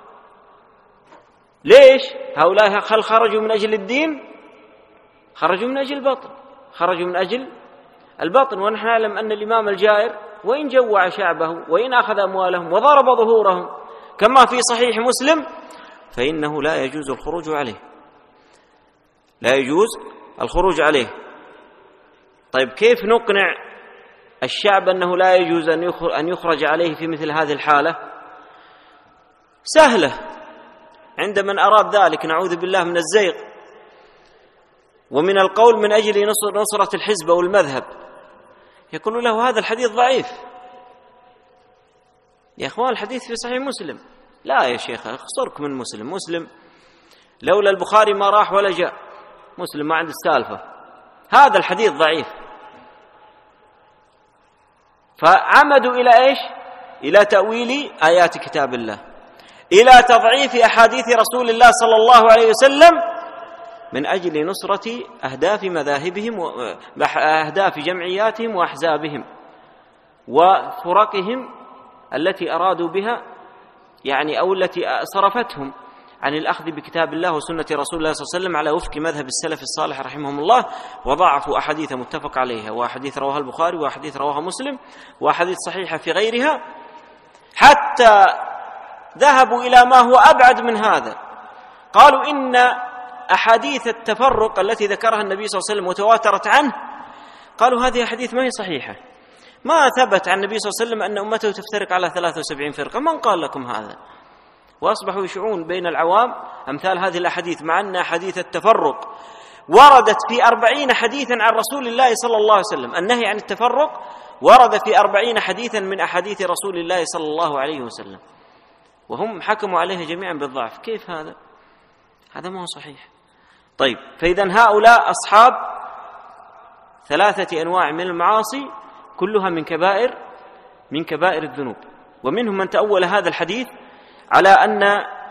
ليش؟ هؤلاء هل خرجوا من أجل الدين؟ خرجوا من أجل البطن، خرجوا من أجل البطن. ونحن نعلم أن الإمام الجائر وإن جوع شعبه وإن أخذ أموالهم وضرب ظهورهم كما في صحيح مسلم فإنه لا يجوز الخروج عليه. طيب، كيف نقنع الشعب أنه لا يجوز أن يخرج عليه في مثل هذه الحالة؟ سهلة عند من أراد ذلك، نعوذ بالله من الزيغ ومن القول من أجل نصرة الحزب أو المذهب، يقول له هذا الحديث ضعيف يا أخوان، الحديث في صحيح مسلم. لا يا شيخ، اخسرك من مسلم لولا البخاري ما راح ولا جاء، مسلم ما عنده السالفة، هذا الحديث ضعيف. فعمدوا إلى إيش؟ إلى تأويل آيات كتاب الله، إلى تضعيف أحاديث رسول الله صلى الله عليه وسلم من أجل نصرة أهداف مذاهبهم وأهداف جمعياتهم وأحزابهم وفرقهم التي أرادوا بها يعني أو التي صرفتهم عن الأخذ بكتاب الله وسنة رسول الله صلى الله عليه وسلم على وفق مذهب السلف الصالح رحمهم الله، وضعفوا أحاديث متفق عليها، وأحاديث رواها البخاري، وأحاديث رواها مسلم، وأحاديث صحيحة في غيرها، حتى ذهبوا إلى ما هو أبعد من هذا. قالوا إن أحاديث التفرق التي ذكرها النبي صلى الله عليه وسلم وتواترت عنه، قالوا هذه أحاديث ما هي صحيحة، ما ثبت عن النبي صلى الله عليه وسلم أن أمته تفترق على 73 فرقة، من قال لكم هذا؟ وأصبحوا يشعون بين العوام أمثال هذه الأحاديث، مع أن أحاديث التفرق وردت في 40 حديثا عن رسول الله صلى الله عليه وسلم. النهي عن التفرق ورد في 40 حديثا من أحاديث رسول الله صلى الله عليه وسلم، وهم حكموا عليها جميعا بالضعف. كيف هذا؟ هذا ما هو صحيح. طيب، فإذا هؤلاء أصحاب 3 أنواع من المعاصي كلها من كبائر الذنوب. ومنهم من تأول هذا الحديث على أن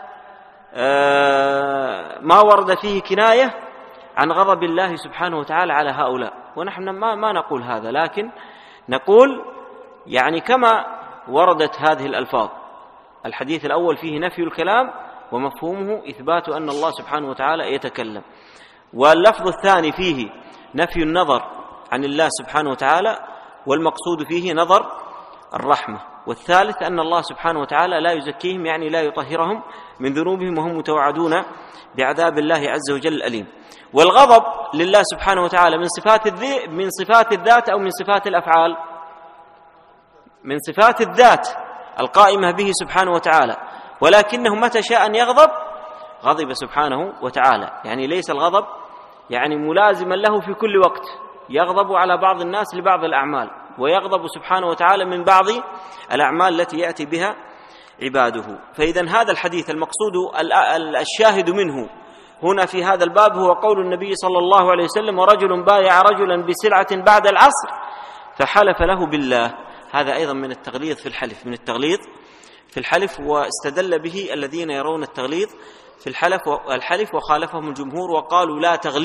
ما ورد فيه كناية عن غضب الله سبحانه وتعالى على هؤلاء، ونحن ما نقول هذا، لكن نقول يعني كما وردت هذه الألفاظ. الحديث الأول فيه نفي الكلام ومفهومه إثبات أن الله سبحانه وتعالى يتكلم، واللفظ الثاني فيه نفي النظر عن الله سبحانه وتعالى والمقصود فيه نظر الرحمة، والثالث أن الله سبحانه وتعالى لا يزكيهم يعني لا يطهرهم من ذنوبهم، وهم متوعدون بعذاب الله عز وجل الأليم. والغضب لله سبحانه وتعالى من صفات الذات أو من صفات الأفعال؟ من صفات الذات القائمة به سبحانه وتعالى، ولكنه متى شاء أن يغضب غضب سبحانه وتعالى، يعني ليس الغضب يعني ملازما له في كل وقت، يغضب على بعض الناس لبعض الأعمال، ويغضب سبحانه وتعالى من بعض الأعمال التي يأتي بها عباده. فإذا هذا الحديث المقصود الشاهد منه هنا في هذا الباب هو قول النبي صلى الله عليه وسلم: ورجل بايع رجلا بسلعة بعد العصر فحلف له بالله. هذا أيضا من التغليظ في الحلف، من التغليظ في الحلف، واستدل به الذين يرون التغليظ في الحلف وخالفهم الجمهور وقالوا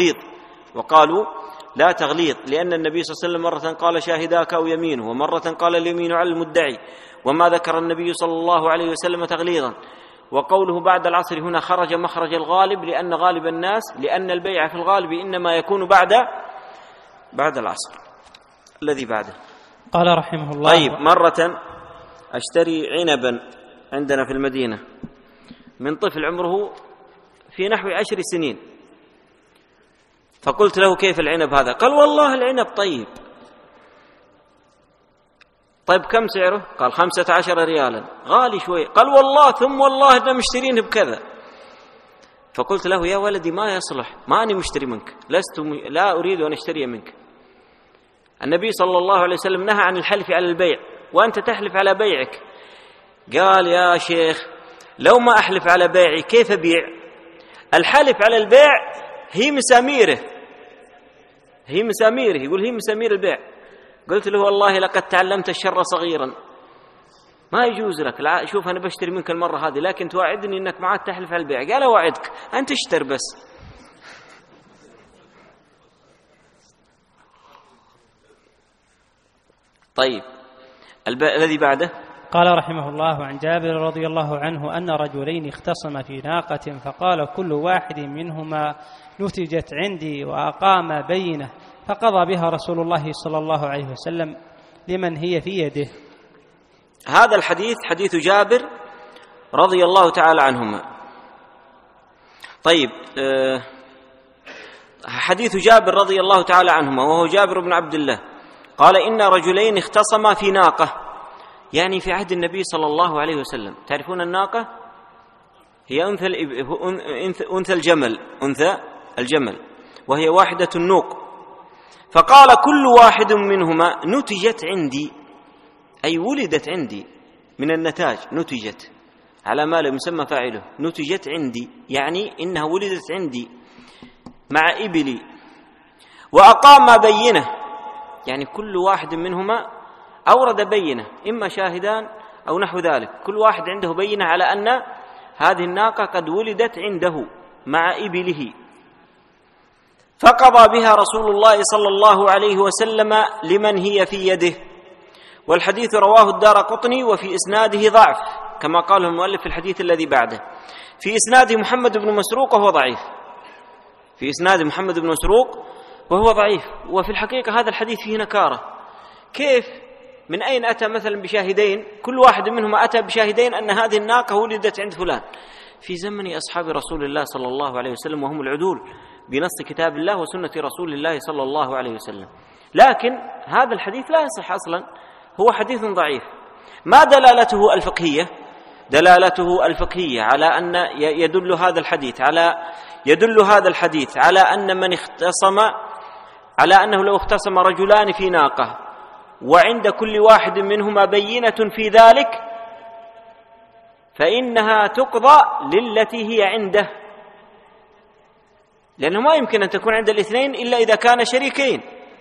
لا تغليظ، لأن النبي صلى الله عليه وسلم مرة قال شاهداك أو يمينه، ومرة قال اليمين على المدعي، وما ذكر النبي صلى الله عليه وسلم تغليظا. وقوله بعد العصر هنا خرج مخرج الغالب، لأن غالب الناس، لأن البيع في الغالب إنما يكون بعد العصر الذي بعده. قال رحمه الله: طيب، مرة أشتري عنبا عندنا في المدينة من طفل عمره في نحو 10 سنين، فقلت له: كيف العنب هذا؟ قال: والله العنب طيب. طيب كم سعره؟ قال: 15 ريالا. غالي شوي. قال: والله ثم والله أنا مشترين بكذا. فقلت له: يا ولدي ما يصلح، ما أني مشتري منك، لا أريد أن أشتري منك. النبي صلى الله عليه وسلم نهى عن الحلف على البيع، وأنت تحلف على بيعك. قال: يا شيخ لو ما أحلف على بيعي كيف أبيع؟ الحلف على البيع هي مساميره، يقول هي مسامير البيع. قلت له: والله لقد تعلمت الشر صغيرا، ما يجوز لك. لا، شوف أنا بشتري منك المرة هذه، لكن توعدني أنك ما عاد تحلف على البيع. قال: أوعدك، أنت اشتر بس. طيب، الذي بعده. قال رحمه الله: عن جابر رضي الله عنه أن رجلين اختصما في ناقة، فقال كل واحد منهما: نتجت عندي، وأقام بينه، فقضى بها رسول الله صلى الله عليه وسلم لمن هي في يده. هذا الحديث حديث جابر رضي الله تعالى عنهما. طيب، حديث جابر رضي الله تعالى عنهما، وهو جابر بن عبد الله، قال: إن رجلين اختصما في ناقة، يعني في عهد النبي صلى الله عليه وسلم. تعرفون الناقة هي أنثى الجمل، وهي واحدة النوق. فقال: كل واحد منهما نتجت عندي، أي ولدت عندي، من النتاج، نتجت على ما لم يسمى فاعله، نتجت عندي يعني إنها ولدت عندي مع إبلي. وأقام بينه، يعني كل واحد منهما أورد بينة، إما شاهدان أو نحو ذلك، كل واحد عنده بينة على أن هذه الناقة قد ولدت عنده مع إبله. فقضى بها رسول الله صلى الله عليه وسلم لمن هي في يده، والحديث رواه الدارقطني وفي إسناده ضعف كما قاله المؤلف في الحديث الذي بعده. في إسناده محمد بن مسروق وهو ضعيف، في إسناده محمد بن مسروق وهو ضعيف. وفي الحقيقة هذا الحديث فيه نكارة. كيف؟ من أين أتى مثلا بشاهدين كل واحد منهما أتى بشاهدين أن هذه الناقة ولدت عند فلان في زمن أصحاب رسول الله صلى الله عليه وسلم وهم العدول بنص كتاب الله وسنة رسول الله صلى الله عليه وسلم. لكن هذا الحديث لا يصح أصلا، هو حديث ضعيف. ما دلالته الفقهية؟ دلالته الفقهية على أن يدل هذا الحديث على أن من اختصم، على أنه لو اختصم رجلان في ناقة وعند كل واحد منهما بينة في ذلك فإنها تقضى للتي هي عنده، لأنه ما يمكن أن تكون عند الاثنين إلا إذا كان شريكين،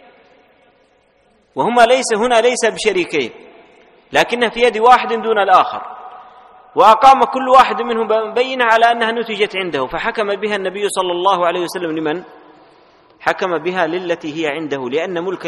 وهما ليس بشريكين، لكنها في يد واحد دون الآخر، وأقام كل واحد منهم بينة على أنها نتجت عنده، فحكم بها النبي صلى الله عليه وسلم لمن؟ حكم بها للتي هي عنده، لأن ملك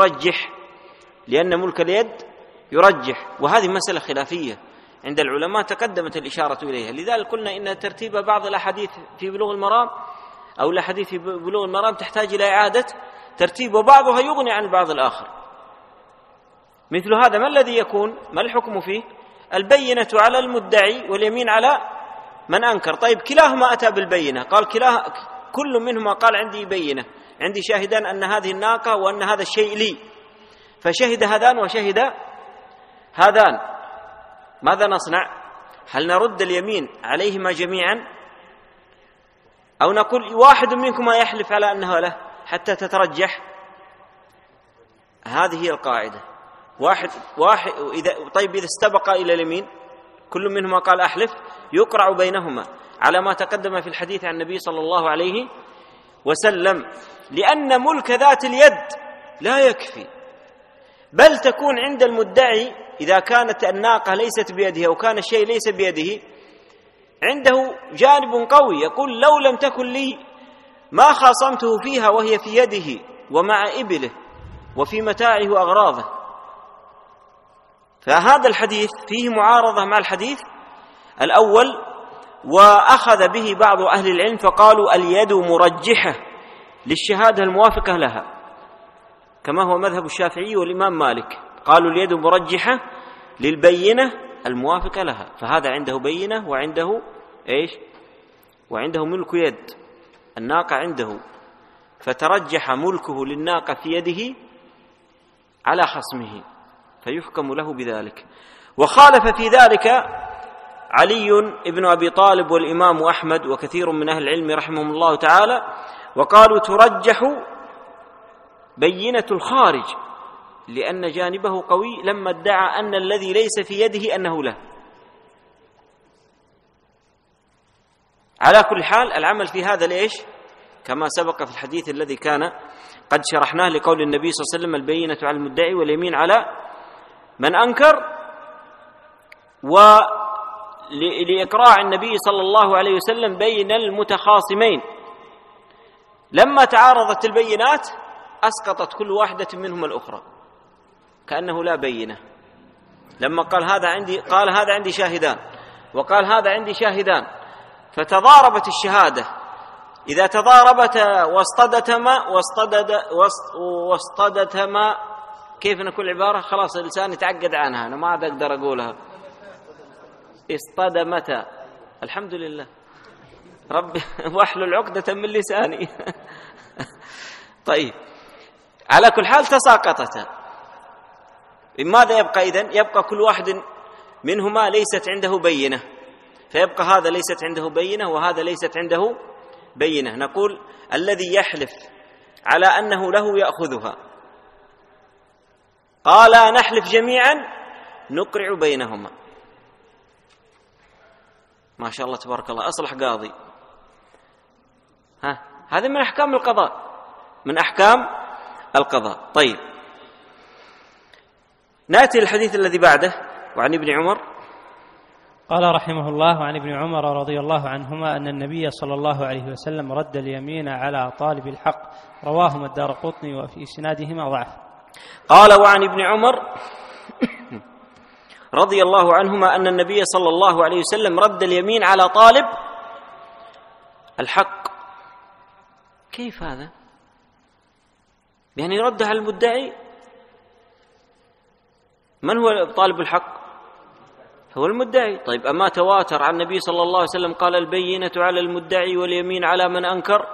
اليد يرجح. وهذه مسألة خلافية عند العلماء تقدمت الإشارة إليها. لذلك قلنا إن ترتيب بعض الأحاديث في بلوغ المرام أو الأحاديث في بلوغ المرام تحتاج إلى إعادة ترتيب، وبعضها يغني عن بعض الآخر. مثل هذا ما الذي يكون؟ ما الحكم فيه؟ البينة على المدعي واليمين على من أنكر. طيب كلاهما أتى بالبينة، قال كل منهما قال عندي بينة، عندي شاهدان أن هذه الناقة وأن هذا الشيء لي، فشهد هذان وشهد هذان، ماذا نصنع؟ هل نرد اليمين عليهما جميعا أو نقول واحد منكما يحلف على أنه له حتى تترجح؟ هذه هي القاعدة. واحد طيب إذا استبق إلى اليمين كل منهما قال أحلف، يقرع بينهما على ما تقدم في الحديث عن النبي صلى الله عليه وسلم، لأن ملك ذات اليد لا يكفي، بل تكون عند المدعي إذا كانت الناقة ليست بيده أو كان الشيء ليس بيده عنده جانب قوي يقول لو لم تكن لي ما خاصمته فيها وهي في يده ومع إبله وفي متاعه وأغراضه. فهذا الحديث فيه معارضة مع الحديث الأول، وأخذ به بعض أهل العلم فقالوا اليد مرجحة للشهادة الموافقة لها، كما هو مذهب الشافعي والإمام مالك، قالوا اليد مرجحة للبينة الموافقة لها، فهذا عنده بينة وعنده إيش؟ وعنده ملك يد، الناقة عنده، فترجح ملكه للناقة في يده على خصمه فيحكم له بذلك. وخالف في ذلك علي بن أبي طالب والإمام أحمد وكثير من أهل العلم رحمهم الله تعالى، وقالوا ترجح بينة الخارج لأن جانبه قوي لما ادعى أن الذي ليس في يده أنه له. على كل حال العمل في هذا ليش؟ كما سبق في الحديث الذي كان قد شرحناه لقول النبي صلى الله عليه وسلم البينة على المدعي واليمين على من أنكر، ولإقراع النبي صلى الله عليه وسلم بين المتخاصمين لما تعارضت البينات أسقطت كل واحدة منهما الأخرى كأنه لا بينة. لما قال هذا عندي شاهدان وقال هذا عندي شاهدان، فتضاربت الشهادة، إذا تضاربتا واصطدتما كيف نقول عبارة؟ خلاص اللسان يتعقد عنها، أنا ما عاد أقدر أقولها. اصطدمتا، الحمد لله ربي واحلل عقدة من لساني. طيب على كل حال تساقطتا، ماذا يبقى إذن؟ يبقى كل واحد منهما ليست عنده بينة، فيبقى هذا ليست عنده بينة وهذا ليست عنده بينة. نقول الذي يحلف على أنه له يأخذها قال نحلف جميعا نقرع بينهما. ما شاء الله تبارك الله، أصلح قاضي. هذا من أحكام القضاء، من أحكام القضاء. طيب نأتي للحديث الذي بعده. وعن ابن عمر قال رحمه الله عن ابن عمر رضي الله عنهما أن النبي صلى الله عليه وسلم رد اليمين على طالب الحق، رواهما الدارقطني وفي إسنادهما ضعف. قال وعن ابن عمر رضي الله عنهما أن النبي صلى الله عليه وسلم رد اليمين على طالب الحق. كيف هذا؟ يعني رد على المدعي. من هو طالب الحق؟ هو المدعي. طيب أما تواتر عن النبي صلى الله عليه وسلم قال البينة على المدعي واليمين على من أنكر؟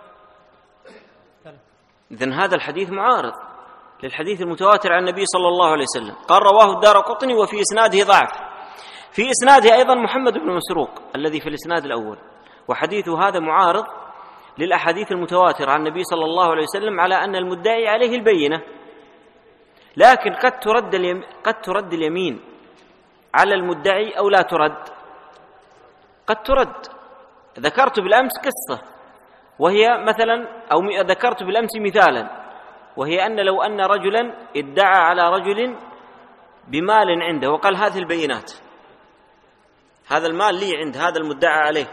إذن هذا الحديث معارض للحديث المتواتر عن النبي صلى الله عليه وسلم. قال رواه الدارقطني وفي إسناده ضعف. في إسناده أيضا محمد بن مسروق الذي في الإسناد الأول، وحديثه هذا معارض للأحاديث المتواترة عن النبي صلى الله عليه وسلم على أن المدعي عليه البينة. لكن قد ترد اليمين على المدعي أو لا ترد. قد ترد. ذكرت بالأمس قصة، وهي مثلا، أو ذكرت بالأمس مثالا، وهي أن لو أن رجلا ادعى على رجل بمال عنده وقال هذه البينات، هذا المال لي عند هذا المدعى عليه،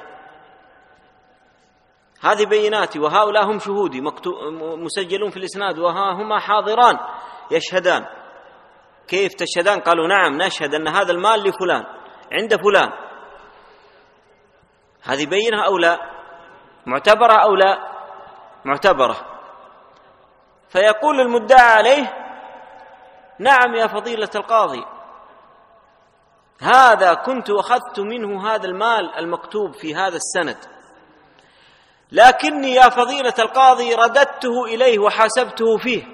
هذه بيناتي وهؤلاء هم شهودي مسجلون في الإسناد وها هما حاضران يشهدان. كيف تشهدان؟ قالوا نعم نشهد أن هذا المال لفلان عند فلان. هذه بينة أو لا؟ معتبرة أو لا؟ معتبرة. فيقول المدعى عليه نعم يا فضيلة القاضي، هذا كنت أخذت منه هذا المال المكتوب في هذا السند، لكني يا فضيلة القاضي رددته إليه وحاسبته فيه.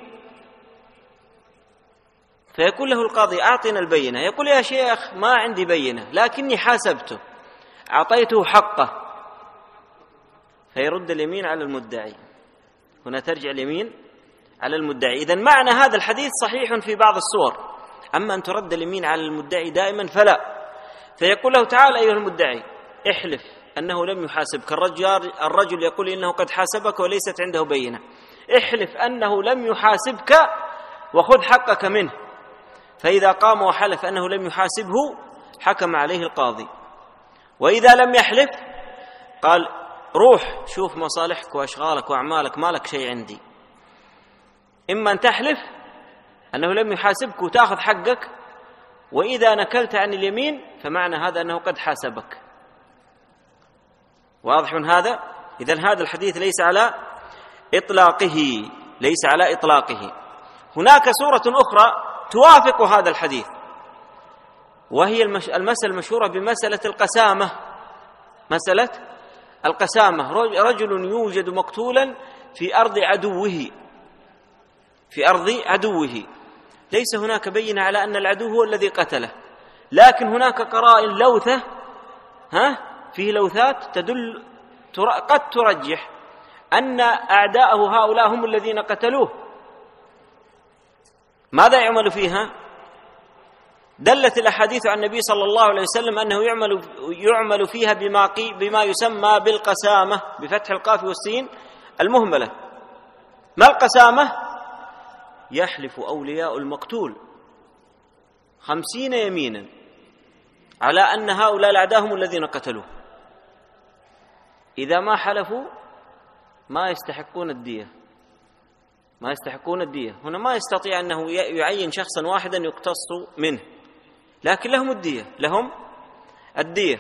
فيقول له القاضي أعطنا البينة. يقول يا شيخ ما عندي بينة لكني حاسبته أعطيته حقه. فيرد اليمين على المدعي. هنا ترجع اليمين على المدعي. إذن معنى هذا الحديث صحيح في بعض الصور، أما أن ترد اليمين على المدعي دائما فلا. فيقول له تعال أيها المدعي احلف أنه لم يحاسبك. الرجل يقول إنه قد حاسبك وليست عنده بينة. احلف أنه لم يحاسبك وخذ حقك منه. فإذا قام وحلف أنه لم يحاسبه حكم عليه القاضي. وإذا لم يحلف قال روح شوف مصالحك وأشغالك وأعمالك، ما لك شيء عندي. إما أن تحلف أنه لم يحاسبك وتأخذ حقك، وإذا نكلت عن اليمين فمعنى هذا أنه قد حاسبك. واضح هذا؟ إذن هذا الحديث ليس على إطلاقه، ليس على إطلاقه. هناك صورة أخرى توافق هذا الحديث، وهي المسألة المشهورة بمسألة القسامة. مسألة القسامة، رجل يوجد مقتولا في أرض عدوه، في أرض عدوه، ليس هناك بينة على أن العدو هو الذي قتله، لكن هناك قرائن لوثة، فيه لوثات تدل قد ترجح أن أعداءه هؤلاء هم الذين قتلوه. ماذا يعمل فيها؟ دلت الأحاديث عن النبي صلى الله عليه وسلم أنه يعمل فيها بما يسمى بالقسامة بفتح القاف والسين المهملة. ما القسامة؟ يحلف أولياء المقتول 50 يمينا على أن هؤلاء الأعداء هم الذين قتلوه. إذا ما حلفوا ما يستحقون الدية، ما يستحقون الدية. هنا ما يستطيع أنه يعين شخصا واحدا يقتص منه، لكن لهم الدية، لهم الدية.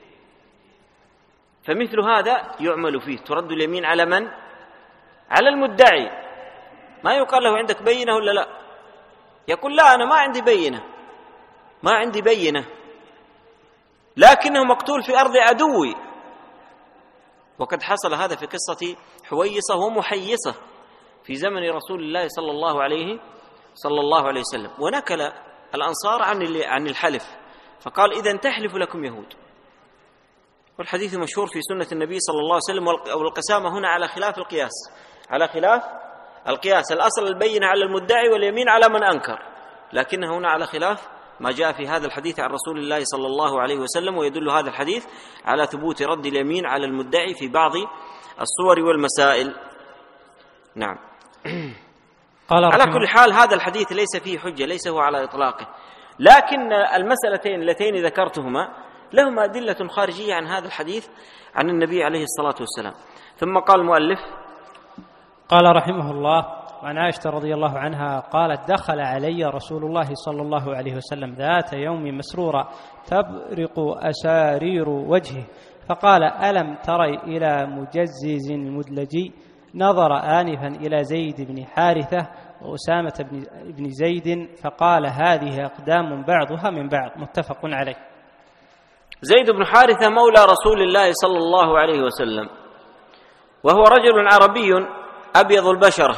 فمثل هذا يعمل فيه. ترد اليمين على من؟ على المدعي. ما يقال له عندك بينة ولا لا؟ يقول لا أنا ما عندي بينة، ما عندي بينة، لكنه مقتول في أرض عدوي. وقد حصل هذا في قصة حويصة ومحيصة في زمن رسول الله صلى الله عليه وسلم. ونكل الأنصار عن الحلف، فقال إذن تحلف لكم يهود. والحديث مشهور في سنة النبي صلى الله عليه وسلم. والقسامة هنا على خلاف القياس، على خلاف القياس. الأصل البينة على المدعي واليمين على من أنكر، لكنه هنا على خلاف ما جاء في هذا الحديث عن رسول الله صلى الله عليه وسلم. ويدل هذا الحديث على ثبوت رد اليمين على المدعي في بعض الصور والمسائل. نعم. على كل حال هذا الحديث ليس فيه حجة، ليس هو على إطلاقه، لكن المسألتين اللتين ذكرتهما لهما أدلة خارجية عن هذا الحديث عن النبي عليه الصلاة والسلام. ثم قال المؤلف قال رحمه الله وعن عائشة رضي الله عنها قالت: دخل علي رسول الله صلى الله عليه وسلم ذات يوم مسرورا تبرق أسارير وجهه فقال: ألم تري إلى مجزز مدلجي؟ نظر آنفا إلى زيد بن حارثة وأسامة بن زيد فقال: هذه أقدام بعضها من بعض. متفق عليه. زيد بن حارثة مولى رسول الله صلى الله عليه وسلم، وهو رجل عربي أبيض البشرة،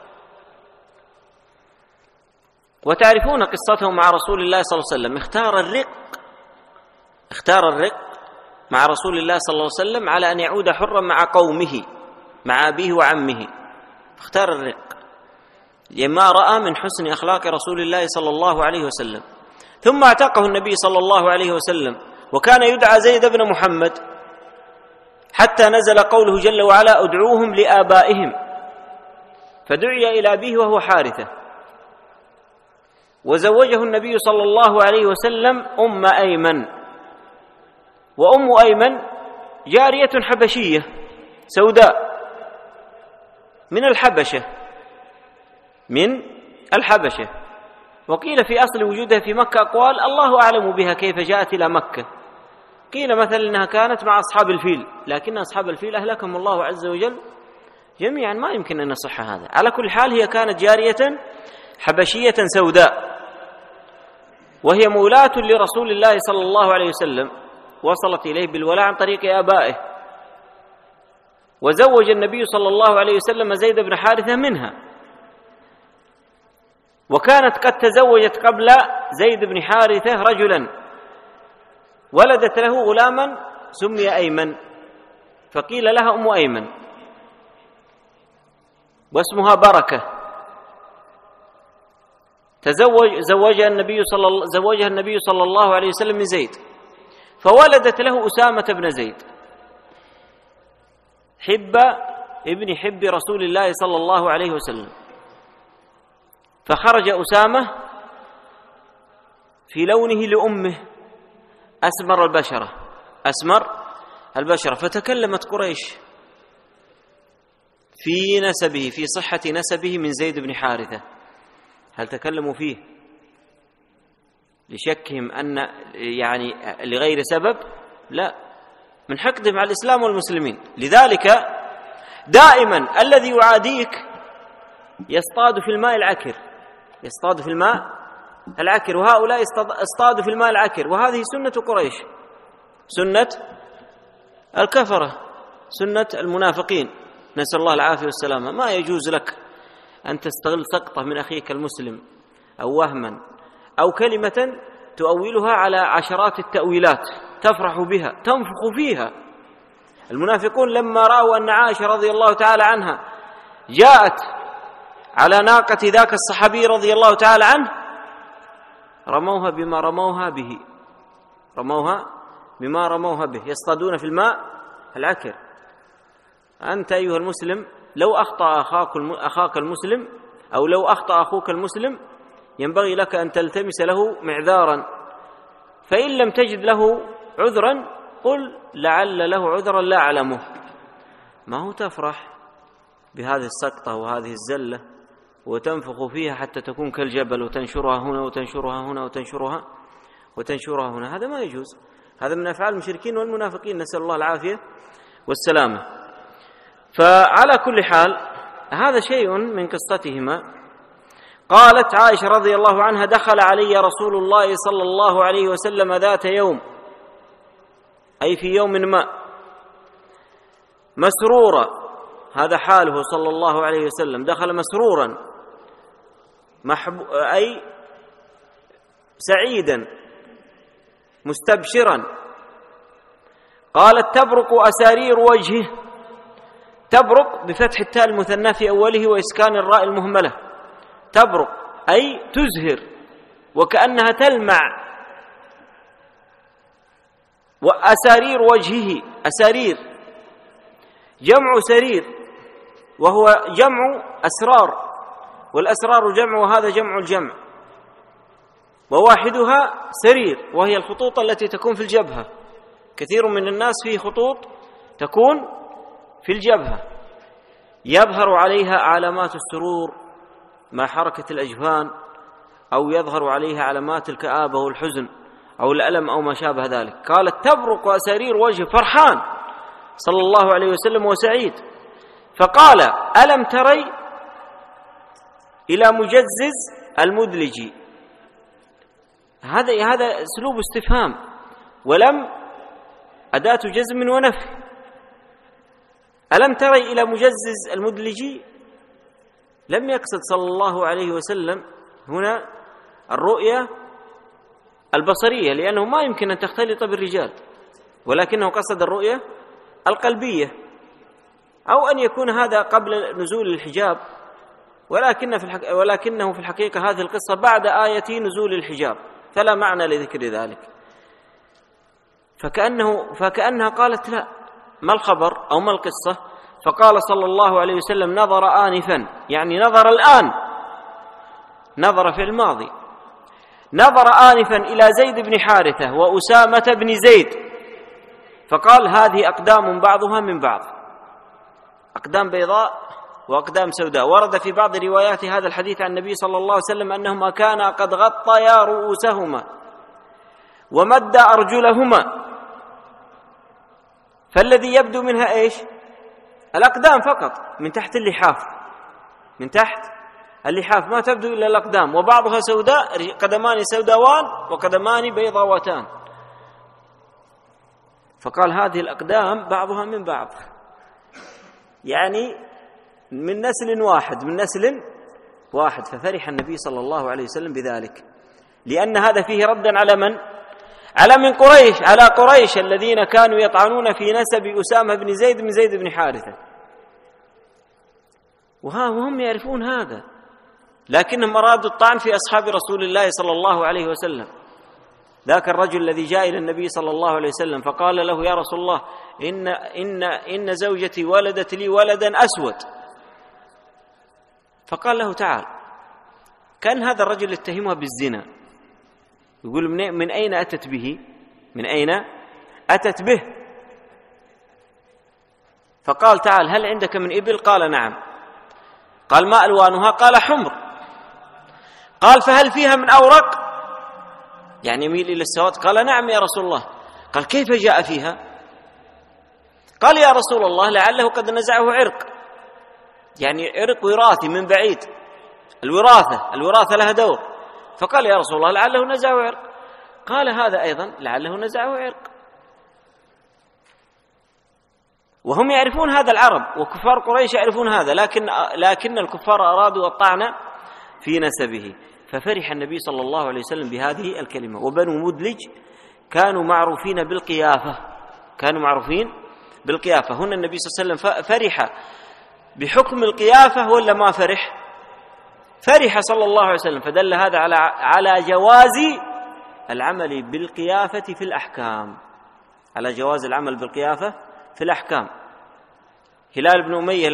وتعرفون قصته مع رسول الله صلى الله عليه وسلم. اختار الرق مع رسول الله صلى الله عليه وسلم على أن يعود حرا مع قومه، مع أبيه وعمه، اختار الرق لما رأى من حسن أخلاق رسول الله صلى الله عليه وسلم. ثم اعتقه النبي صلى الله عليه وسلم، وكان يدعى زيد بن محمد، حتى نزل قوله جل وعلا: ادعوهم لآبائهم، فدعي إلى أبيه وهو حارثة. وزوجه النبي صلى الله عليه وسلم أم أيمن، وأم أيمن جارية حبشية سوداء من الحبشة، وقيل في أصل وجودها في مكة أقوال الله أعلم بها كيف جاءت إلى مكة. قيل مثلا إنها كانت مع أصحاب الفيل، لكن أصحاب الفيل أهلكهم الله عز وجل جميعا، ما يمكن أن يصح هذا. على كل حال هي كانت جارية حبشية سوداء، وهي مولاة لرسول الله صلى الله عليه وسلم، وصلت إليه بالولاء عن طريق آبائه. وزوج النبي صلى الله عليه وسلم زيد بن حارثة منها، وكانت قد تزوجت قبل زيد بن حارثة رجلا، ولدت له غلاما سمي أيمن، فقيل لها أم أيمن، واسمها بركة. زوجها النبي صلى الله عليه وسلم من زيد، فولدت له أسامة بن زيد ابن حب رسول الله صلى الله عليه وسلم. فخرج أسامة في لونه لأمه أسمر البشرة، فتكلمت قريش في نسبه، في صحة نسبه من زيد بن حارثة. هل تكلموا فيه لشكهم أن يعني لغير سبب؟ لا، من حقدهم على الإسلام والمسلمين. لذلك دائما الذي يعاديك يصطاد في الماء العكر، وهؤلاء اصطادوا في الماء العكر، وهذه سنة قريش، سنة الكفرة، سنة المنافقين، نسأل الله العافية والسلامة. ما يجوز لك أن تستغل سقطة من أخيك المسلم أو وهما أو كلمة تؤولها على عشرات التأويلات، تفرح بها، تنفخ فيها. المنافقون لما رأوا أن عائشة رضي الله تعالى عنها جاءت على ناقة ذاك الصحابي رضي الله تعالى عنه، رموها بما رموها به، يصطادون في الماء العكر. أنت أيها المسلم لو أخطأ أخاك المسلم، أو لو أخطأ أخوك المسلم، ينبغي لك أن تلتمس له معذارا، فإن لم تجد له عذرا قل لعل له عذرا لا أعلمه. ما هو تفرح بهذه السقطة وهذه الزلة وتنفخ فيها حتى تكون كالجبل، وتنشرها هنا وتنشرها هنا وتنشرها هنا، هذا ما يجوز. هذا من أفعال المشركين والمنافقين، نسأل الله العافية والسلامة. فعلى كل حال هذا شيء من قصتهما. قالت عائشة رضي الله عنها: دخل علي رسول الله صلى الله عليه وسلم ذات يوم، أي في يوم ما، مسرورا، هذا حاله صلى الله عليه وسلم، دخل مسرورا أي سعيدا مستبشرا. قالت: تبرق أسارير وجهه، تبرق بفتح التاء المثنى في أوله وإسكان الراء المهملة، تبرق أي تزهر وكأنها تلمع. وأسارير وجهه، أسارير جمع سرير، وهو جمع أسرار، والأسرار جمع، وهذا جمع الجمع، وواحدها سرير، وهي الخطوط التي تكون في الجبهة. كثير من الناس فيه خطوط تكون في الجبهة يظهر عليها علامات السرور مع حركة الأجفان أو يظهر عليها علامات الكآبة والحزن أو الألم أو ما شابه ذلك. قالت تبرق أسارير وجهه فرحان صلى الله عليه وسلم وسعيد. فقال ألم تري إلى مجزز المدلج. هذا أسلوب استفهام، ولم أداة جزم ونفي. ألم تري إلى مجزز المدلج؟ لم يقصد صلى الله عليه وسلم هنا الرؤية البصرية، لأنه ما يمكن أن تختلط بالرجال، ولكنه قصد الرؤية القلبية، أو أن يكون هذا قبل نزول الحجاب، ولكنه في الحقيقة هذه القصة بعد آية نزول الحجاب، فلا معنى لذكر ذلك. فكأنها قالت لا، ما الخبر أو ما القصة؟ فقال صلى الله عليه وسلم نظر آنفا، يعني نظر الآن، نظر في الماضي، نظر آنفا إلى زيد بن حارثة وأسامة بن زيد، فقال هذه أقدام بعضها من بعض، أقدام بيضاء وأقدام سوداء. ورد في بعض روايات هذا الحديث عن النبي صلى الله عليه وسلم أنهما كانا قد غطيا رؤوسهما ومد أرجلهما، فالذي يبدو منها إيش؟ الأقدام فقط، من تحت اللحاف، من تحت اللحاف ما تبدو إلا الأقدام، وبعضها سوداء، قدمان سوداوان وقدمان بيضاوتان. فقال هذه الأقدام بعضها من بعض، يعني من نسل واحد، من نسل واحد. ففرح النبي صلى الله عليه وسلم بذلك، لأن هذا فيه ردا على من؟ على قريش الذين كانوا يطعنون في نسب أسامة بن زيد من زيد بن حارثة، وهم يعرفون هذا، لكنهم أرادوا الطعن في أصحاب رسول الله صلى الله عليه وسلم. ذاك الرجل الذي جاء إلى النبي صلى الله عليه وسلم فقال له يا رسول الله إن زوجتي ولدت لي ولدا أسود، فقال له تعال. كان هذا الرجل يتهمها بالزنا، يقول من أين أتت به؟ من أين أتت به؟ فقال تعال هل عندك من إبل؟ قال نعم. قال ما ألوانها؟ قال حمر. قال فهل فيها من أورق؟ يعني يميل إلى السواد. قال نعم يا رسول الله. قال كيف جاء فيها؟ قال يا رسول الله لعله قد نزعه عرق، يعني عرق وراثي من بعيد، الوراثة لها دور. فقال يا رسول الله لعله نزعه عرق. قال هذا أيضا لعله نزعه عرق. وهم يعرفون هذا، العرب وكفار قريش يعرفون هذا، لكن الكفار أرادوا الطعن في نسبه. ففرح النبي صلى الله عليه وسلم بهذه الكلمة. وبنو مدلج كانوا معروفين بالقيافة. هنا النبي صلى الله عليه وسلم فرح بحكم القيافة ولا ما فرح؟ فرح صلى الله عليه وسلم. فدل هذا على جواز العمل بالقيافة في الأحكام، على جواز العمل بالقيافة في الأحكام. هلال بن أمية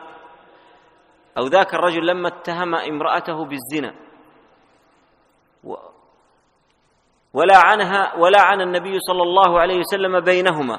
ذاك الرجل لما اتهم امرأته بالزنا ولعن النبي صلى الله عليه وسلم بينهما،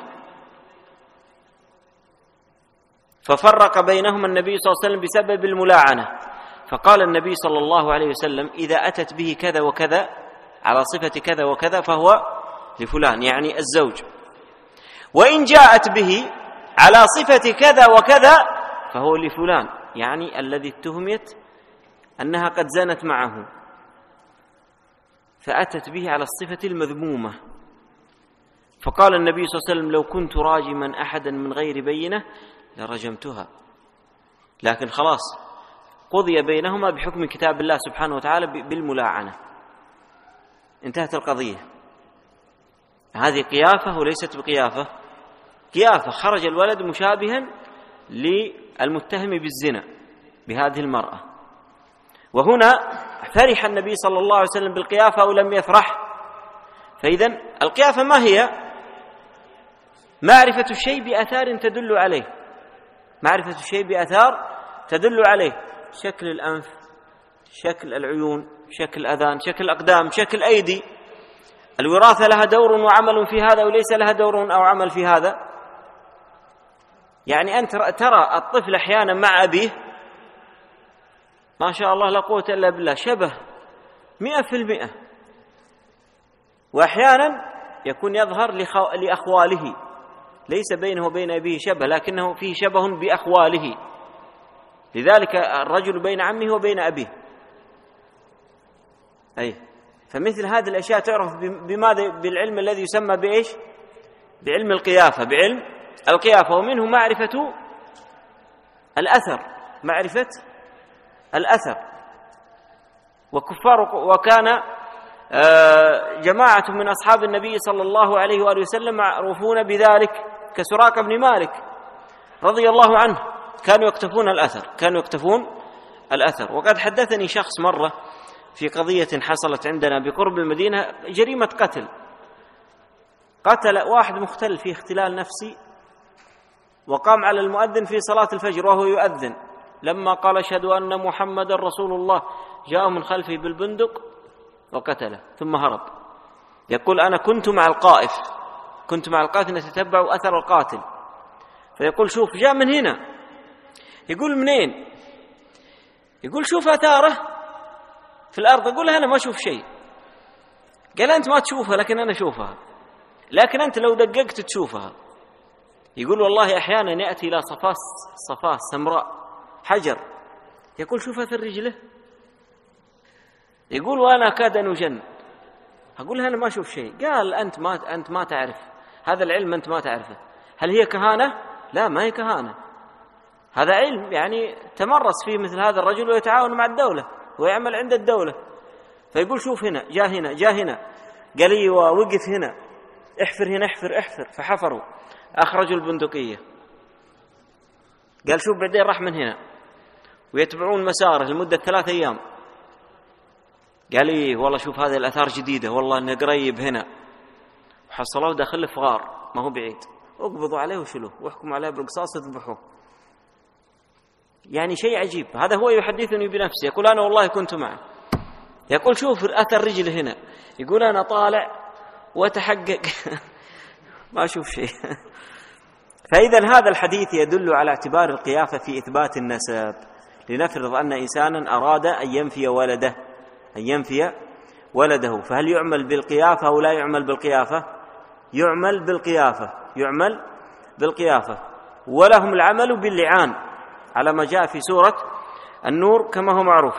ففرق بينهما النبي صلى الله عليه وسلم بسبب الملاعنة. فقال النبي صلى الله عليه وسلم إذا أتت به كذا وكذا على صفة كذا وكذا فهو لفلان، يعني الزوج، وإن جاءت به على صفة كذا وكذا فهو لفلان، يعني الذي اتهمت أنها قد زنت معه، فأتت به على الصفة المذمومة. فقال النبي صلى الله عليه وسلم لو كنت راجما أحدا من غير بينة لرجمتها، لكن خلاص قضي بينهما بحكم كتاب الله سبحانه وتعالى بالملاعنة، انتهت القضية. هذه قيافة وليست بقيافة، قيافة خرج الولد مشابها للمتهم بالزنا بهذه المرأة. وهنا فرح النبي صلى الله عليه وسلم بالقيافة أو لم يفرح؟ فإذن القيافة ما هي؟ معرفة الشيء بأثار تدل عليه، معرفة الشيء بأثار تدل عليه، شكل الأنف، شكل العيون، شكل الأذان، شكل الأقدام، شكل الأيدي. الوراثة لها دور وعمل في هذا وليس لها دور أو عمل في هذا. يعني أنت ترى الطفل أحيانا مع أبيه ما شاء الله لا قوة إلا بالله، شبه 100%. وأحيانا يكون يظهر لأخواله، ليس بينه وبين أبيه شبه، لكنه فيه شبه بأخواله، لذلك الرجل بين عمه وبين أبيه. فمثل هذه الأشياء تعرف بماذا؟ بالعلم الذي يسمى بإيش؟ بعلم القيافة، بعلم القيافة. ومنه معرفة الأثر، معرفة الأثر. وكان جماعة من أصحاب النبي صلى الله عليه وآله وسلم معروفون بذلك، كسراقة بن مالك رضي الله عنه، كانوا يكتفون الأثر. وقد حدثني شخص مرة في قضية حصلت عندنا بقرب المدينة، جريمة قتل واحد مختل في اختلال نفسي، وقام على المؤذن في صلاة الفجر وهو يؤذن، لما قال أشهد أن محمد رسول الله جاء من خلفه بالبندق وقتله ثم هرب. يقول أنا كنت مع القائف نتتبع أثر القاتل. فيقول شوف جاء من هنا. يقول منين؟ يقول شوف أثاره في الأرض. أقول أنا ما أشوف شيء. قال أنت ما تشوفها لكن أنا أشوفها، لكن أنت لو دققت تشوفها. يقول والله أحيانا يأتي إلى صفاء سمراء حجر، يقول شوف أثر رجله. يقول وأنا كاد أن أجن. أقول أنا ما أشوف شيء. قال أنت ما تعرف هذا العلم، أنت ما تعرفه. هل هي كهانة؟ لا، ما هي كهانة، هذا علم يعني تمرس فيه مثل هذا الرجل ويتعاون مع الدولة ويعمل عند الدولة. فيقول شوف هنا جاء هنا قال لي ووقف هنا، احفر هنا، احفر. فحفروا، أخرجوا البندقية. قال شوف بعدين راح من هنا، ويتبعون مساره لمدة 3 أيام. قال لي والله شوف هذه الأثار جديدة، والله إنه قريب هنا. وحصلوه داخل في غار ما هو بعيد، اقبضوا عليه وشلوه واحكموا عليه بالقصاص يذبحوه. يعني شيء عجيب. هذا هو يحدثني بنفسه، يقول أنا والله كنت معه. يقول شوف أثر رجل هنا. يقول أنا طالع وتحقق ما أشوف شيء. فإذا هذا الحديث يدل على اعتبار القيافة في إثبات النسب. لنفرض أن إنسانا أراد أن ينفي ولده، فهل يعمل بالقيافة أو لا يعمل بالقيافة؟ يعمل بالقيافة. ولهم العمل باللعان على ما جاء في سورة النور كما هو معروف.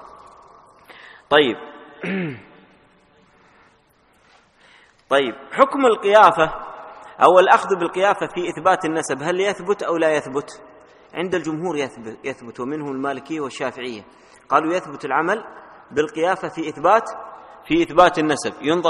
طيب حكم القيافة أو الأخذ بالقيافة في إثبات النسب، هل يثبت أو لا يثبت؟ عند الجمهور يثبت، ومنهم المالكية والشافعية، قالوا يثبت العمل بالقيافة في إثبات النسب. ينظر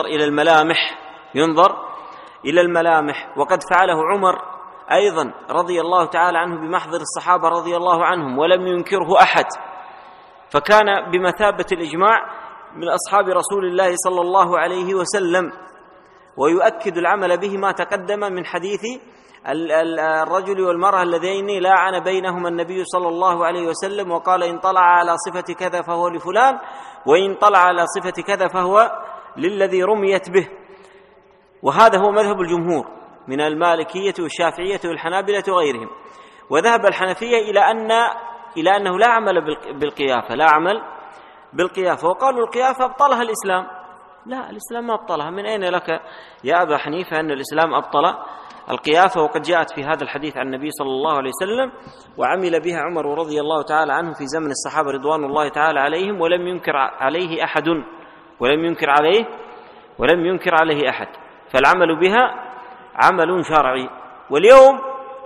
إلى الملامح، وقد فعله عمر أيضا رضي الله تعالى عنه بمحضر الصحابة رضي الله عنهم ولم ينكره أحد، فكان بمثابة الإجماع من أصحاب رسول الله صلى الله عليه وسلم. ويؤكد العمل به ما تقدم من حديث الرجل والمرأة اللذين لاعن بينهما النبي صلى الله عليه وسلم وقال إن طلع على صفة كذا فهو لفلان، وإن طلع على صفة كذا فهو للذي رميت به. وهذا هو مذهب الجمهور من المالكية والشافعية والحنابلة وغيرهم. وذهب الحنفية إلى أنه لا عمل بالقيافة، وقالوا القيافة أبطلها الإسلام. لا، الإسلام ما أبطلها. من أين لك يا أبا حنيفة أن الإسلام أبطل القيافة؟ وقد جاءت في هذا الحديث عن النبي صلى الله عليه وسلم، وعمل بها عمر رضي الله تعالى عنه في زمن الصحابة رضوان الله تعالى عليهم، ولم ينكر عليه أحد. فالعمل بها عمل شرعي. واليوم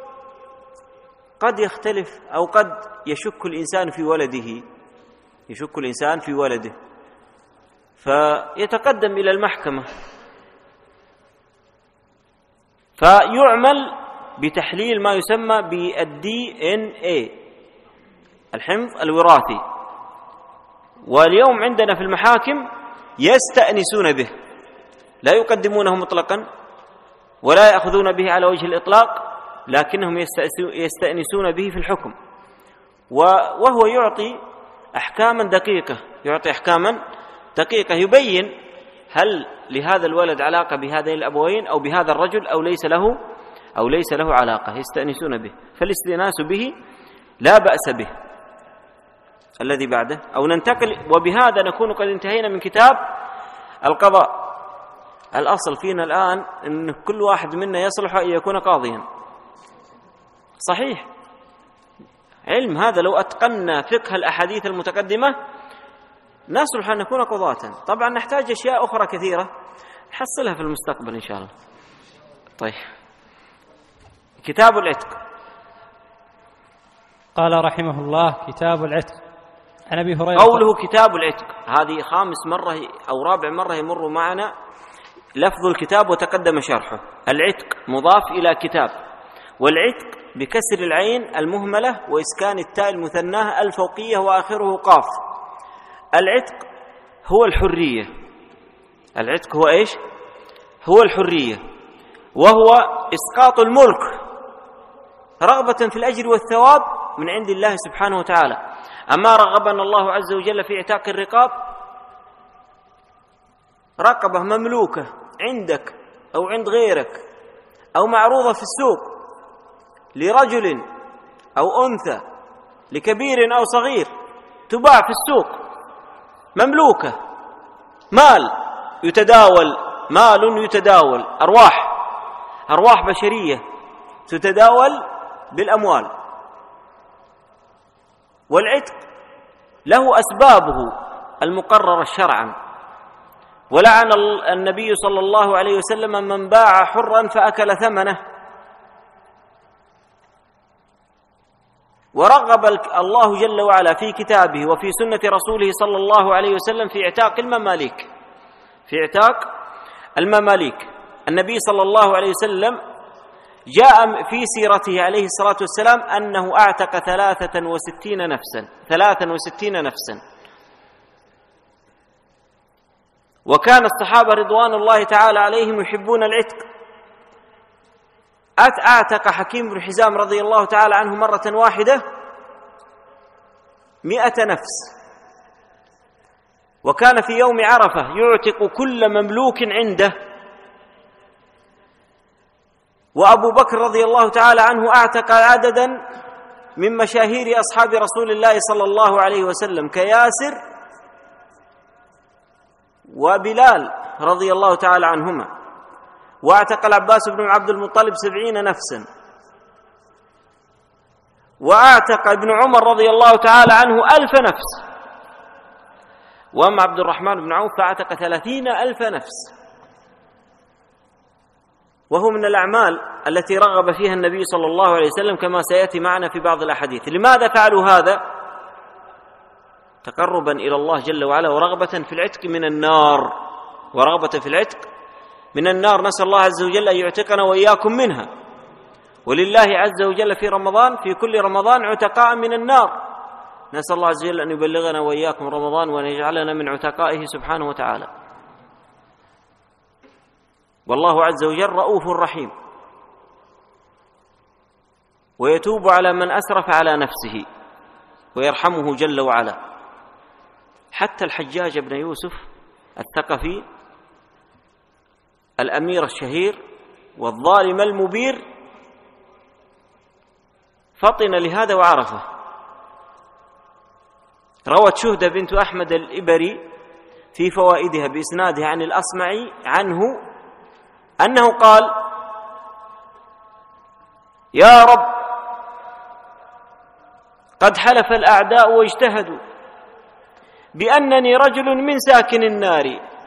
قد يختلف أو قد يشك الإنسان في ولده، فيتقدم إلى المحكمة فيعمل بتحليل ما يسمى بالDNA، الحمض الوراثي. واليوم عندنا في المحاكم يستأنسون به، لا يقدمونه مطلقا ولا يأخذون به على وجه الإطلاق، لكنهم يستأنسون به في الحكم. وهو يعطي أحكاما دقيقة يبين هل لهذا الولد علاقة بهذين الأبوين أو بهذا الرجل أو ليس له علاقة. يستأنسون به، فالاستئناس به لا بأس به. الذي بعده، أو ننتقل. وبهذا نكون قد انتهينا من كتاب القضاء. الأصل فينا الآن أن كل واحد منا يصلح أن يكون قاضيا، صحيح، علم هذا. لو أتقنا فقه الأحاديث المتقدمة نصلح أن نكون قضاة. طبعا نحتاج أشياء أخرى كثيرة نحصلها في المستقبل إن شاء الله. طيب، كتاب العتق. قال رحمه الله: كتاب العتق. عن أبي هريرة قوله كتاب العتق، هذه خامس مرة أو رابع مرة يمر معنا لفظ الكتاب وتقدم شرحه. العتق مضاف إلى كتاب، والعتق بكسر العين المهملة وإسكان التاء المثناه الفوقية وآخره قاف. العتق هو الحرية. العتق هو إيش؟ هو الحرية، وهو إسقاط الملك رغبة في الأجر والثواب من عند الله سبحانه وتعالى. أما رغبنا الله عز وجل في اعتاق الرقاب، رقبة مملوكة عندك أو عند غيرك أو معروضة في السوق لرجل أو أنثى، لكبير أو صغير، تباع في السوق مملوكة، مال يتداول، مال يتداول، أرواح بشرية تتداول بالأموال. والعتق له أسبابه المقررة شرعا، ولعن النبي صلى الله عليه وسلم من باع حرا فأكل ثمنه. ورغب الله جل وعلا في كتابه وفي سنة رسوله صلى الله عليه وسلم في اعتاق المماليك، في اعتاق المماليك. النبي صلى الله عليه وسلم جاء في سيرته عليه الصلاة والسلام أنه أعتق 63 نفسا. وكان الصحابة رضوان الله تعالى عليهم يحبون العتق. أعتق حكيم بن حزام رضي الله تعالى عنه مرة واحدة 100 نفس. وكان في يوم عرفة يعتق كل مملوك عنده. وأبو بكر رضي الله تعالى عنه أعتق عددا من مشاهير أصحاب رسول الله صلى الله عليه وسلم كياسر وبلال رضي الله تعالى عنهما. واعتق العباس بن عبد المطلب 70 نفسا. واعتق ابن عمر رضي الله تعالى عنه 1000 نفس. وأما عبد الرحمن بن عوف فاعتق 30,000 نفس. وهو من الأعمال التي رغب فيها النبي صلى الله عليه وسلم كما سيأتي معنا في بعض الأحاديث. لماذا فعلوا هذا؟ تقربا إلى الله جل وعلا ورغبة في العتق من النار، نسأل الله عز وجل أن يعتقنا وإياكم منها. ولله عز وجل في رمضان، في كل رمضان، عتقاء من النار. نسأل الله عز وجل أن يبلغنا وإياكم رمضان وأن يجعلنا من عتقائه سبحانه وتعالى. والله عز وجل رؤوف رحيم، ويتوب على من أسرف على نفسه ويرحمه جل وعلا. حتى الحجاج بن يوسف الثقفي الأمير الشهير والظالم المبير فطن لهذا وعرفه. روت شهدة بنت أحمد الإبري في فوائدها بإسنادها عن الأصمعي عنه أنه قال: يا رب، قد حلف الأعداء واجتهدوا بأنني رجل من ساكن النار،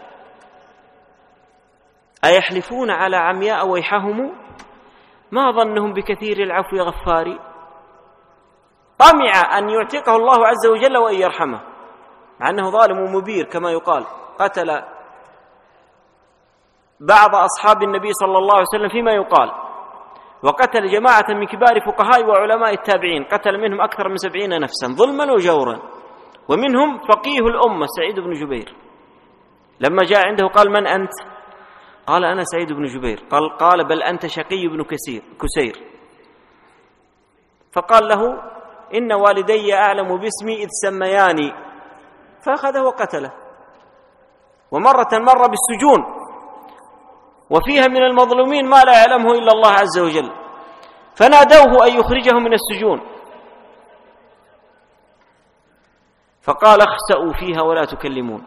أيحلفون على عمياء ويحهم؟ ما ظنهم بكثير العفو غفار. طمع أن يعتقه الله عز وجل وأن يرحمه، مع أنه ظالم ومبير كما يقال. قتل بعض أصحاب النبي صلى الله عليه وسلم فيما يقال، وقتل جماعة من كبار فقهاء وعلماء التابعين، قتل منهم أكثر من 70 نفسا ظلما وجورا، ومنهم فقيه الأمة سعيد بن جبير. لما جاء عنده قال: من أنت؟ قال: أنا سعيد بن جبير. قال: بل أنت شقي بن كسير. فقال له: إن والدي أعلم باسمي إذ سمياني، فأخذه وقتله. ومرة مر بالسجون وفيها من المظلومين ما لا يعلمه إلا الله عز وجل، فنادوه أن يخرجه من السجون، فقال اخسأوا فيها ولا تكلمون.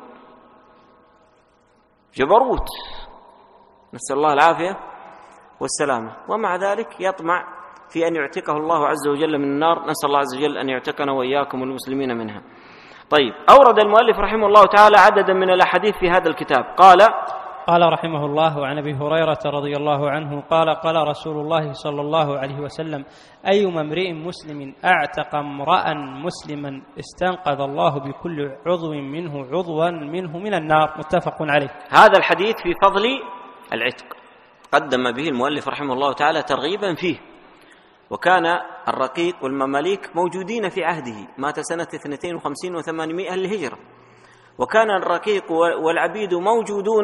جبروت، نسأل الله العافية والسلامة، ومع ذلك يطمع في أن يعتقه الله عز وجل من النار. نسأل الله عز وجل أن يعتقنا وإياكم والمسلمين منها. طيب، أورد المؤلف رحمه الله تعالى عددا من الأحاديث في هذا الكتاب. قال رحمه الله عن أبي هريرة رضي الله عنه قال رسول الله صلى الله عليه وسلم: أيما امرئ مسلم أعتق امرأ مسلما استنقذ الله بكل عضو منه من النار. متفق عليه. هذا الحديث في فضل العتق قدم به المؤلف رحمه الله تعالى ترغيبا فيه. وكان الرقيق والمماليك موجودين في عهده، مات سنة 52 و800 للهجرة، وكان الرقيق والعبيد موجودون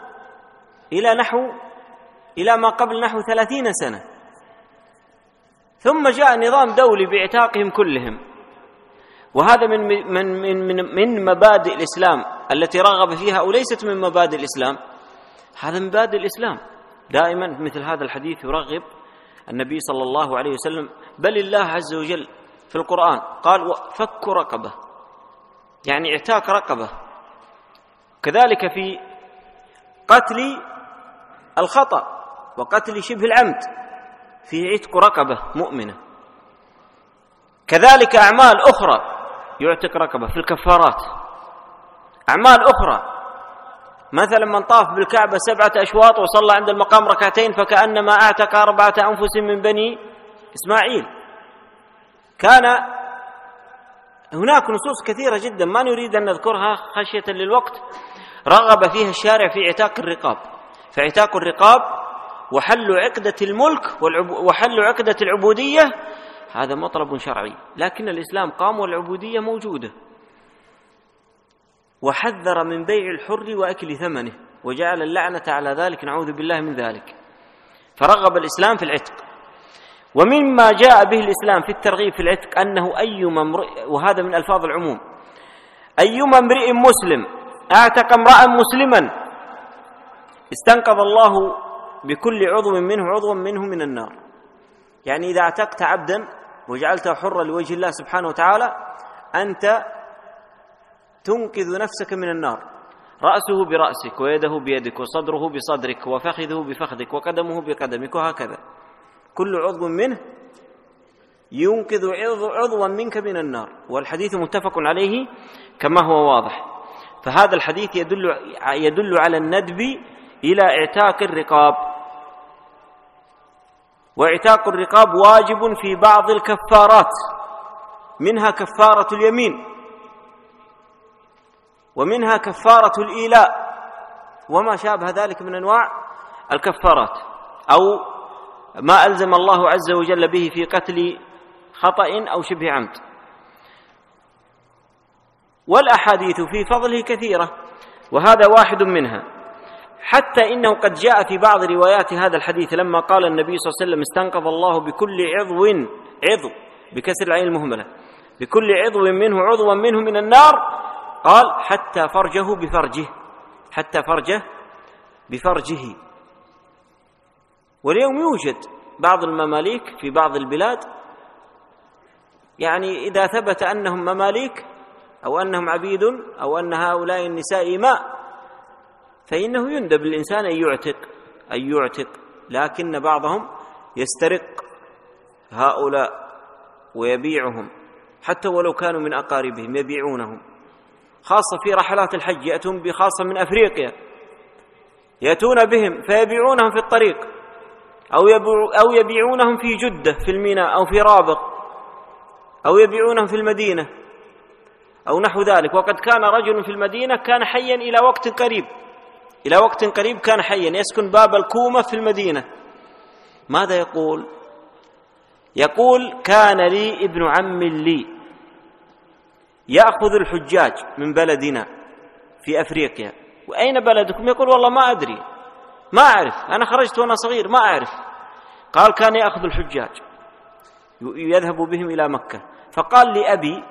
إلى ما قبل نحو 30 سنة، ثم جاء نظام دولي باعتاقهم كلهم. وهذا من مبادئ الإسلام التي رغب فيها، أو ليست من مبادئ الإسلام، هذا من مبادئ الإسلام. دائما مثل هذا الحديث يرغب النبي صلى الله عليه وسلم، بل الله عز وجل في القرآن قال: فك رقبة، يعني اعتاق رقبة. كذلك في قتل الخطأ وقتل شبه العمد في عتق رقبة مؤمنة. كذلك أعمال أخرى يعتق رقبة في الكفارات. أعمال أخرى، مثلا من طاف بالكعبة 7 أشواط وصلى عند المقام ركعتين فكأنما أعتق 4 أنفس من بني إسماعيل. كان هناك نصوص كثيرة جدا ما نريد أن نذكرها خشية للوقت، رغب فيها الشارع في اعتاق الرقاب. فاعتاق الرقاب وحل عقدة الملك وحل عقدة العبودية هذا مطلب شرعي، لكن الإسلام قام والعبودية موجودة، وحذر من بيع الحر وأكل ثمنه، وجعل اللعنة على ذلك، نعوذ بالله من ذلك. فرغب الإسلام في العتق. ومما جاء به الإسلام في الترغيب في العتق أنه أيما امرئ، وهذا من ألفاظ العموم، أيما امرئ مسلم أعتق امرأ مسلما استنقذ الله بكل عضو منه من النار. يعني إذا اعتقت عبدا وجعلته حرا لوجه الله سبحانه وتعالى، أنت تنقذ نفسك من النار. رأسه برأسك، ويده بيدك، وصدره بصدرك، وفخذه بفخذك، وقدمه بقدمك، وهكذا كل عضو منه ينقذ عضوا منك من النار. والحديث متفق عليه كما هو واضح. فهذا الحديث يدل على الندب إلى اعتاق الرقاب. واعتاق الرقاب واجب في بعض الكفارات، منها كفارة اليمين، ومنها كفارة الإيلاء، وما شابه ذلك من أنواع الكفارات، أو ما ألزم الله عز وجل به في قتل خطأ أو شبه عمد. والأحاديث في فضله كثيرة، وهذا واحد منها. حتى إنه قد جاء في بعض روايات هذا الحديث لما قال النبي صلى الله عليه وسلم: استنقذ الله بكل عضو بكسر العين المهملة، بكل عضو منه من النار، قال: حتى فرجه بفرجه. واليوم يوجد بعض المماليك في بعض البلاد، يعني إذا ثبت أنهم مماليك أو أنهم عبيد أو أن هؤلاء النساء إماء، فإنه يندب الإنسان أن يعتق، لكن بعضهم يسترق هؤلاء ويبيعهم، حتى ولو كانوا من أقاربهم يبيعونهم، خاصة في رحلات الحج. يأتون بخاصة من أفريقيا، يأتون بهم فيبيعونهم في الطريق، أو يبيعونهم في جدة في الميناء أو في رابغ، أو يبيعونهم في المدينة أو نحو ذلك. وقد كان رجل في المدينة كان حيا إلى وقت قريب كان حيا يسكن باب الكومة في المدينة. ماذا يقول: كان لي ابن عم لي يأخذ الحجاج من بلدنا في أفريقيا. وأين بلدكم؟ يقول: والله ما أدري، ما أعرف، أنا خرجت وأنا صغير ما أعرف. قال: كان يأخذ الحجاج يذهب بهم إلى مكة. فقال لأبي،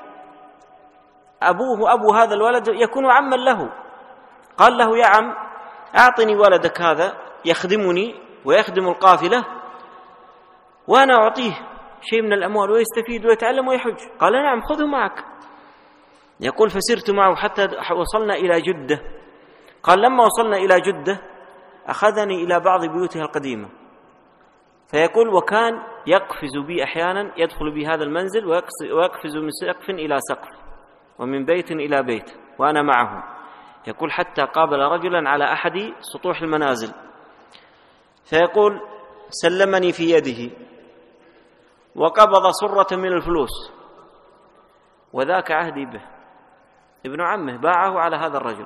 أبو هذا الولد يكون عما له، قال له: يا عم، أعطني ولدك هذا يخدمني ويخدم القافلة، وأنا أعطيه شيء من الأموال ويستفيد ويتعلم ويحج. قال: نعم، خذه معك. يقول فسرت معه حتى وصلنا إلى جدة. قال لما وصلنا إلى جدة أخذني إلى بعض بيوتها القديمة، فيقول وكان يقفز بي أحيانا، يدخل بي هذا المنزل ويقفز من سقف إلى سقف ومن بيت إلى بيت وأنا معه. يقول حتى قابل رجلا على أحد سطوح المنازل، فيقول سلمني في يده وقبض صرة من الفلوس، وذاك عهدي به، ابن عمه باعه على هذا الرجل،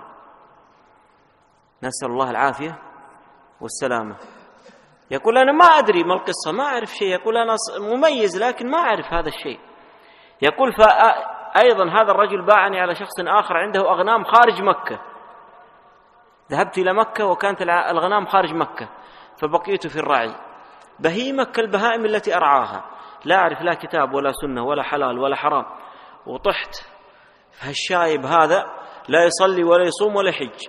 نسأل الله العافية والسلامة. يقول أنا ما أدري ما القصة، ما أعرف شيء. يقول أنا مميز لكن ما أعرف هذا الشيء. يقول فأيضا هذا الرجل باعني على شخص آخر عنده أغنام خارج مكة. ذهبت إلى مكة وكانت الأغنام خارج مكة، فبقيت في الرعي، بهيمة كالبهائم التي أرعاها، لا أعرف لا كتاب ولا سنة ولا حلال ولا حرام، وطحت فالشايب هذا لا يصلي ولا يصوم ولا يحج،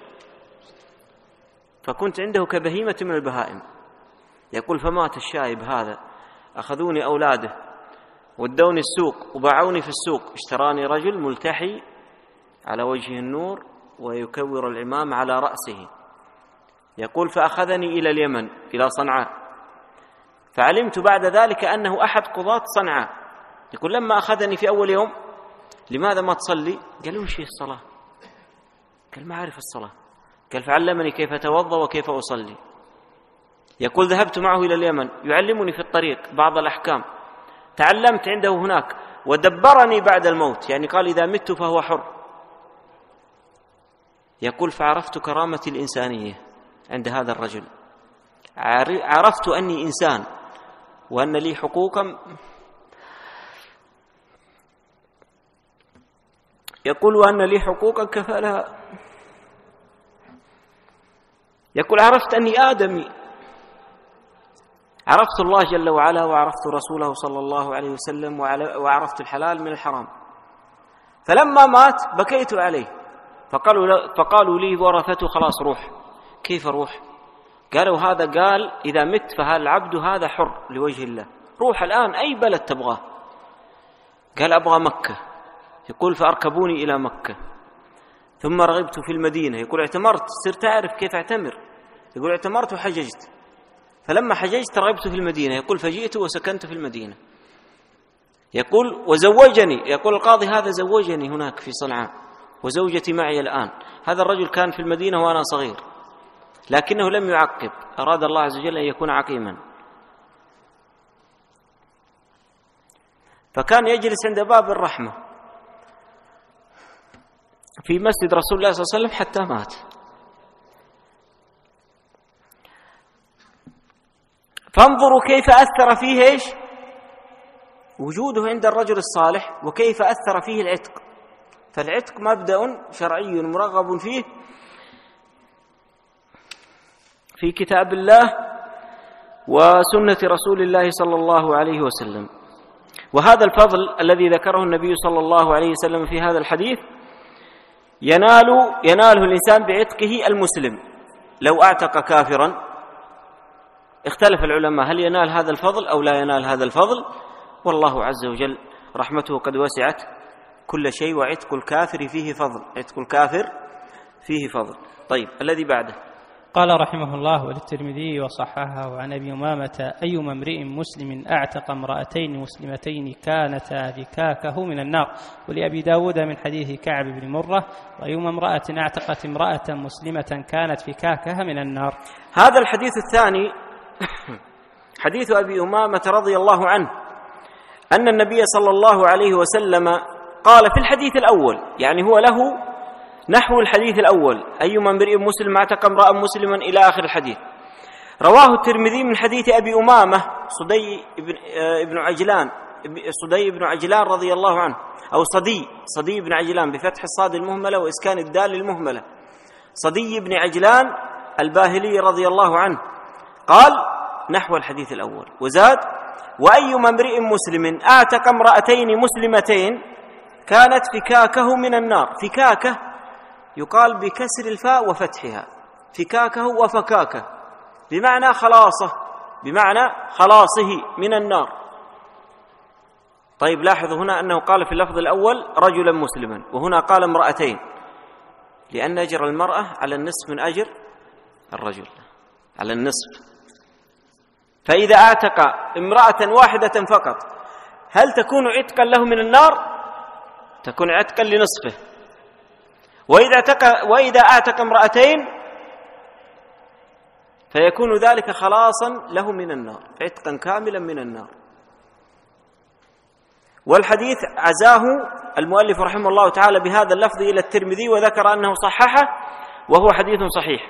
فكنت عنده كبهيمة من البهائم. يقول فمات الشايب هذا، أخذوني أولاده ودوني السوق وباعوني في السوق، اشتراني رجل ملتحي على وجه النور ويكور العمام على رأسه. يقول فأخذني إلى اليمن إلى صنعاء، فعلمت بعد ذلك أنه أحد قضاة صنعاء. يقول لما أخذني في أول يوم لماذا ما تصلي؟ قال وش هي الصلاة؟ قال ما أعرف الصلاة. قال فعلمني كيف أتوضأ وكيف أصلي. يقول ذهبت معه إلى اليمن يعلمني في الطريق بعض الأحكام، تعلمت عنده هناك ودبرني بعد الموت، يعني قال إذا مت فهو حر. يقول فعرفت كرامة الإنسانية عند هذا الرجل، عرفت أني إنسان وأن لي حقوقا. يقول وأن لي حقوقا كفلها. يقول عرفت أني آدمي، عرفت الله جل وعلا وعرفت رسوله صلى الله عليه وسلم وعرفت الحلال من الحرام. فلما مات بكيت عليه، فقالوا لي ورثته خلاص روح. كيف روح؟ قالوا هذا قال إذا مت فهذا العبد هذا حر لوجه الله، روح الآن أي بلد تبغاه. قال أبغى مكة. يقول فأركبوني إلى مكة، ثم رغبت في المدينة. يقول اعتمرت، صرت أعرف كيف أعتمر. يقول اعتمرت وحججت، فلما حججت رغبت في المدينة. يقول فجئت وسكنت في المدينة. يقول وزوجني، يقول القاضي هذا زوجني هناك في صنعاء وزوجتي معي الآن. هذا الرجل كان في المدينة وأنا صغير، لكنه لم يعقب، أراد الله عز وجل أن يكون عقيما، فكان يجلس عند باب الرحمة في مسجد رسول الله صلى الله عليه وسلم حتى مات. فانظروا كيف أثر فيه إيش؟ وجوده عند الرجل الصالح، وكيف أثر فيه العتق. فالعتق مبدأ شرعي مرغب فيه في كتاب الله وسنة رسول الله صلى الله عليه وسلم. وهذا الفضل الذي ذكره النبي صلى الله عليه وسلم في هذا الحديث يناله الإنسان بعتقه المسلم. لو أعتق كافرا اختلف العلماء هل ينال هذا الفضل أو لا ينال هذا الفضل، والله عز وجل رحمته قد وسعت كل شيء، وعتق الكافر فيه فضل، عتق الكافر فيه فضل. طيب الذي بعده. قال رحمه الله وللترمذي وصححه عن أبي أمامة أيما امرئ مسلم أعتق امرأتين مسلمتين كانتا فكاكه من النار. ولأبي داود من حديث كعب بن مرة وأيما امرأة أعتقت امرأة مسلمة كانت فكاكها من النار. هذا الحديث الثاني حديث أبي أمامة رضي الله عنه أن النبي صلى الله عليه وسلم قال في الحديث الأول، يعني هو له نحو الحديث الأول، أيما امرئ مسلم اعتق امرأ مسلما إلى آخر الحديث. رواه الترمذي من حديث أبي أمامة صدي بن عجلان رضي الله عنه، أو صدي بن عجلان بفتح الصاد المهملة وإسكان الدال المهملة، صدي بن عجلان الباهلي رضي الله عنه، قال نحو الحديث الأول، وزاد وأيما امرئ مسلم اعتق امرأتين مسلمتين كانت فكاكه من النار. فكاكه يقال بكسر الفاء وفتحها، فكاكه وفكاكه بمعنى خلاصه، بمعنى خلاصه من النار. طيب لاحظوا هنا أنه قال في اللفظ الأول رجلا مسلما، وهنا قال امرأتين، لأن أجر المرأة على النصف من أجر الرجل، على النصف. فإذا أعتق امرأة واحدة فقط هل تكون عتقا له من النار؟ تكون عتقا لنصفه. وإذا أعتق امرأتين فيكون ذلك خلاصا له من النار، عتقا كاملا من النار. والحديث عزاه المؤلف رحمه الله تعالى بهذا اللفظ إلى الترمذي، وذكر أنه صححه وهو حديث صحيح.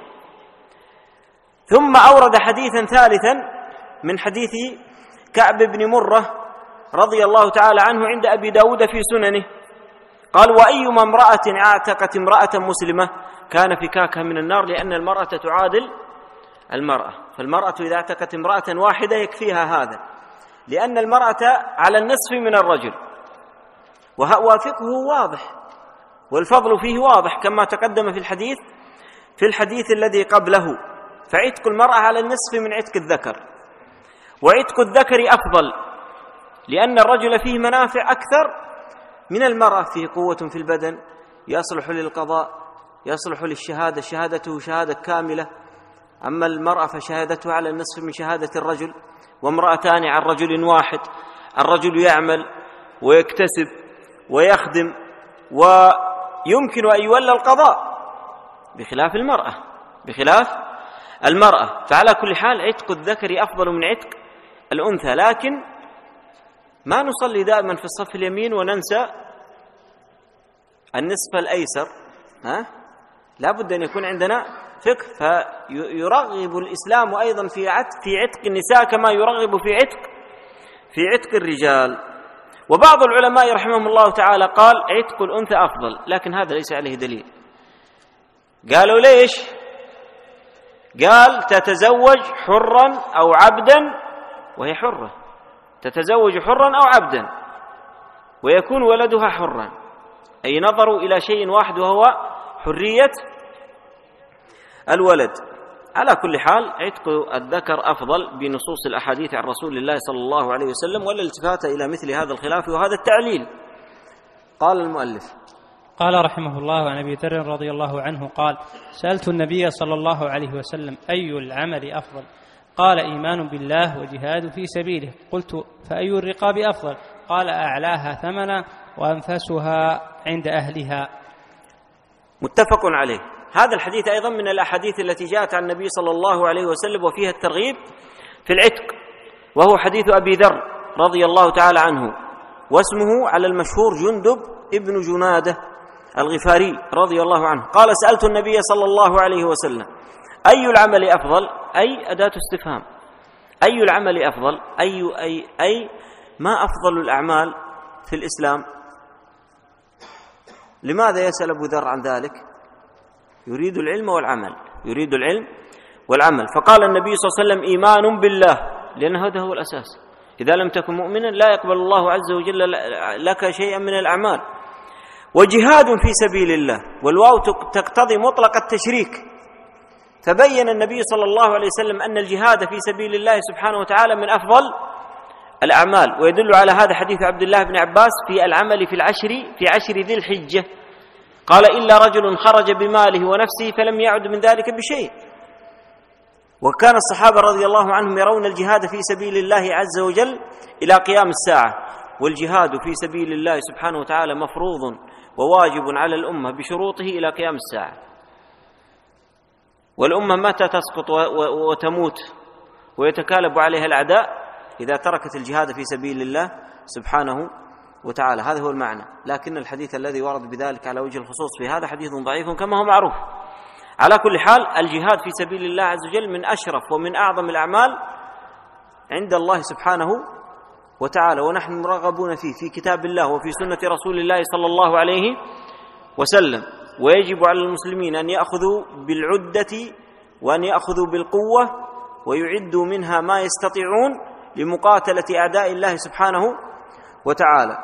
ثم أورد حديثا ثالثا من حديث كعب بن مرة رضي الله تعالى عنه عند أبي داود في سننه، قال: وأيما امرأة اعتقت امرأة مسلمة كان فكاكها من النار، لأن المرأة تعادل المرأة، فالمرأة إذا اعتقت امرأة واحدة يكفيها هذا، لأن المرأة على النصف من الرجل، وفقه واضح والفضل فيه واضح كما تقدم في الحديث الذي قبله. فعتق المرأة على النصف من عتق الذكر، وعتق الذكر أفضل لأن الرجل فيه منافع أكثر من المرأة، فيه قوة في البدن، يصلح للقضاء، يصلح للشهادة، شهادته شهادة كاملة. أما المرأة فشهادتها على النصف من شهادة الرجل، وامرأتان عن رجل واحد. الرجل يعمل ويكتسب ويخدم ويمكن أن يولى القضاء، بخلاف المرأة. فعلى كل حال عتق الذكر أفضل من عتق الأنثى، لكن ما نصلي دائما في الصف اليمين وننسى النصف الأيسر. لا بد أن يكون عندنا فقه. فيرغب الإسلام أيضا في عتق النساء كما يرغب في عتق الرجال. وبعض العلماء رحمهم الله تعالى قال عتق الأنثى أفضل، لكن هذا ليس عليه دليل. قالوا ليش؟ قال: تتزوج حرا أو عبدا وهي حرة، تتزوج حرا أو عبدا ويكون ولدها حرا، أي نظروا إلى شيء واحد وهو حرية الولد. على كل حال عتق الذكر أفضل بنصوص الأحاديث عن رسول الله صلى الله عليه وسلم، ولا التفات إلى مثل هذا الخلاف وهذا التعليل. قال المؤلف: قال رحمه الله عن أبي ذر رضي الله عنه قال: سألت النبي صلى الله عليه وسلم أي العمل أفضل؟ قال: إيمان بالله وجهاد في سبيله. قلت: فأي الرقاب أفضل؟ قال: أعلاها ثمنا وأنفسها عند أهلها. متفق عليه. هذا الحديث أيضا من الأحاديث التي جاءت عن النبي صلى الله عليه وسلم وفيها الترغيب في العتق، وهو حديث أبي ذر رضي الله تعالى عنه، واسمه على المشهور جندب ابن جنادة الغفاري رضي الله عنه. قال: سألت النبي صلى الله عليه وسلم أي العمل أفضل؟ أي أداة استفهام، أي العمل أفضل؟ أي ما أفضل الأعمال في الإسلام؟ لماذا يسأل أبو ذر عن ذلك؟ يريد العلم والعمل. فقال النبي صلى الله عليه وسلم: إيمان بالله، لأن هذا هو الأساس. إذا لم تكن مؤمنا لا يقبل الله عز وجل لك شيئا من الأعمال. وجهاد في سبيل الله، والواو تقتضي مطلق التشريك، فبين النبي صلى الله عليه وسلم أن الجهاد في سبيل الله سبحانه وتعالى من أفضل الأعمال. ويدل على هذا حديث عبد الله بن عباس في العمل في عشر ذي الحجة، قال: إلا رجل خرج بماله ونفسه فلم يعد من ذلك بشيء. وكان الصحابة رضي الله عنهم يرون الجهاد في سبيل الله عز وجل إلى قيام الساعة. والجهاد في سبيل الله سبحانه وتعالى مفروض وواجب على الأمة بشروطه إلى قيام الساعة. والأمة متى تسقط وتموت ويتكالب عليها الأعداء؟ إذا تركت الجهاد في سبيل الله سبحانه وتعالى. هذا هو المعنى. لكن الحديث الذي ورد بذلك على وجه الخصوص في هذا حديث ضعيف كما هو معروف. على كل حال الجهاد في سبيل الله عز وجل من أشرف ومن أعظم الأعمال عند الله سبحانه وتعالى، ونحن مرغبون فيه في كتاب الله وفي سنة رسول الله صلى الله عليه وسلم. ويجب على المسلمين أن يأخذوا بالعدة وأن يأخذوا بالقوة ويعدوا منها ما يستطيعون لمقاتلة أعداء الله سبحانه وتعالى.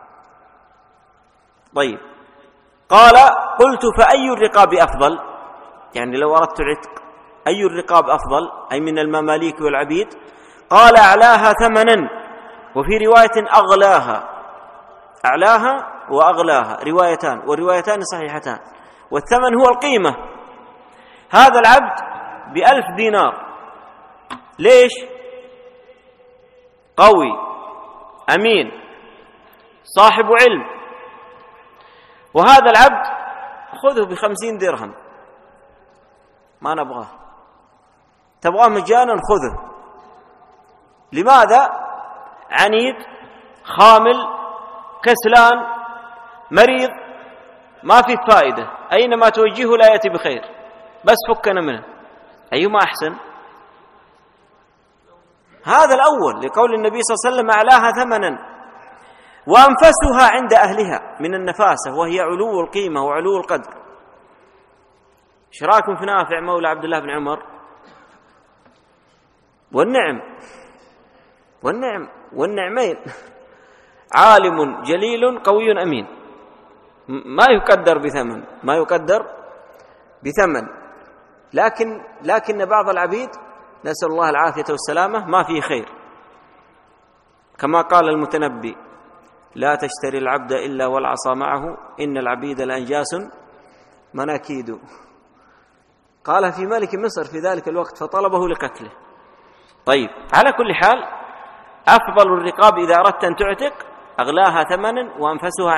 طيب، قال: قلت: فأي الرقاب أفضل؟ يعني لو أردت العتق أي الرقاب أفضل؟ أي من المماليك والعبيد. قال: أعلاها ثمنا، وفي رواية أغلاها. أعلاها وأغلاها روايتان، والروايتان صحيحتان، والثمن هو القيمة. هذا العبد ب1,000 دينار. ليش؟ قوي أمين صاحب علم. وهذا العبد خذه ب50 درهم، ما نبغاه، تبغاه مجانا خذه. لماذا؟ عنيد، خامل، كسلان، مريض، ما في فائدة، أينما توجهه لا يأتي بخير، بس فكنا منه. أيهما أحسن؟ هذا الأول، لقول النبي صلى الله عليه وسلم أعلاها ثمنا وأنفسها عند أهلها من النفاسة، وهي علو القيمة وعلو القدر. ايش رايكم في نافع مولى عبد الله بن عمر؟ والنعمين، عالم جليل قوي أمين، ما يقدر بثمن، لكن بعض العبيد نسأل الله العافية والسلامة ما فيه خير، كما قال المتنبي: لا تشتري العبد إلا والعصا معه، إن العبيد لأنجاس مناكيد. قال في ملك مصر في ذلك الوقت فطلبه لقتله. طيب، على كل حال، أفضل الرقاب إذا أردت أن تعتق أغلاها ثمنا وأنفسها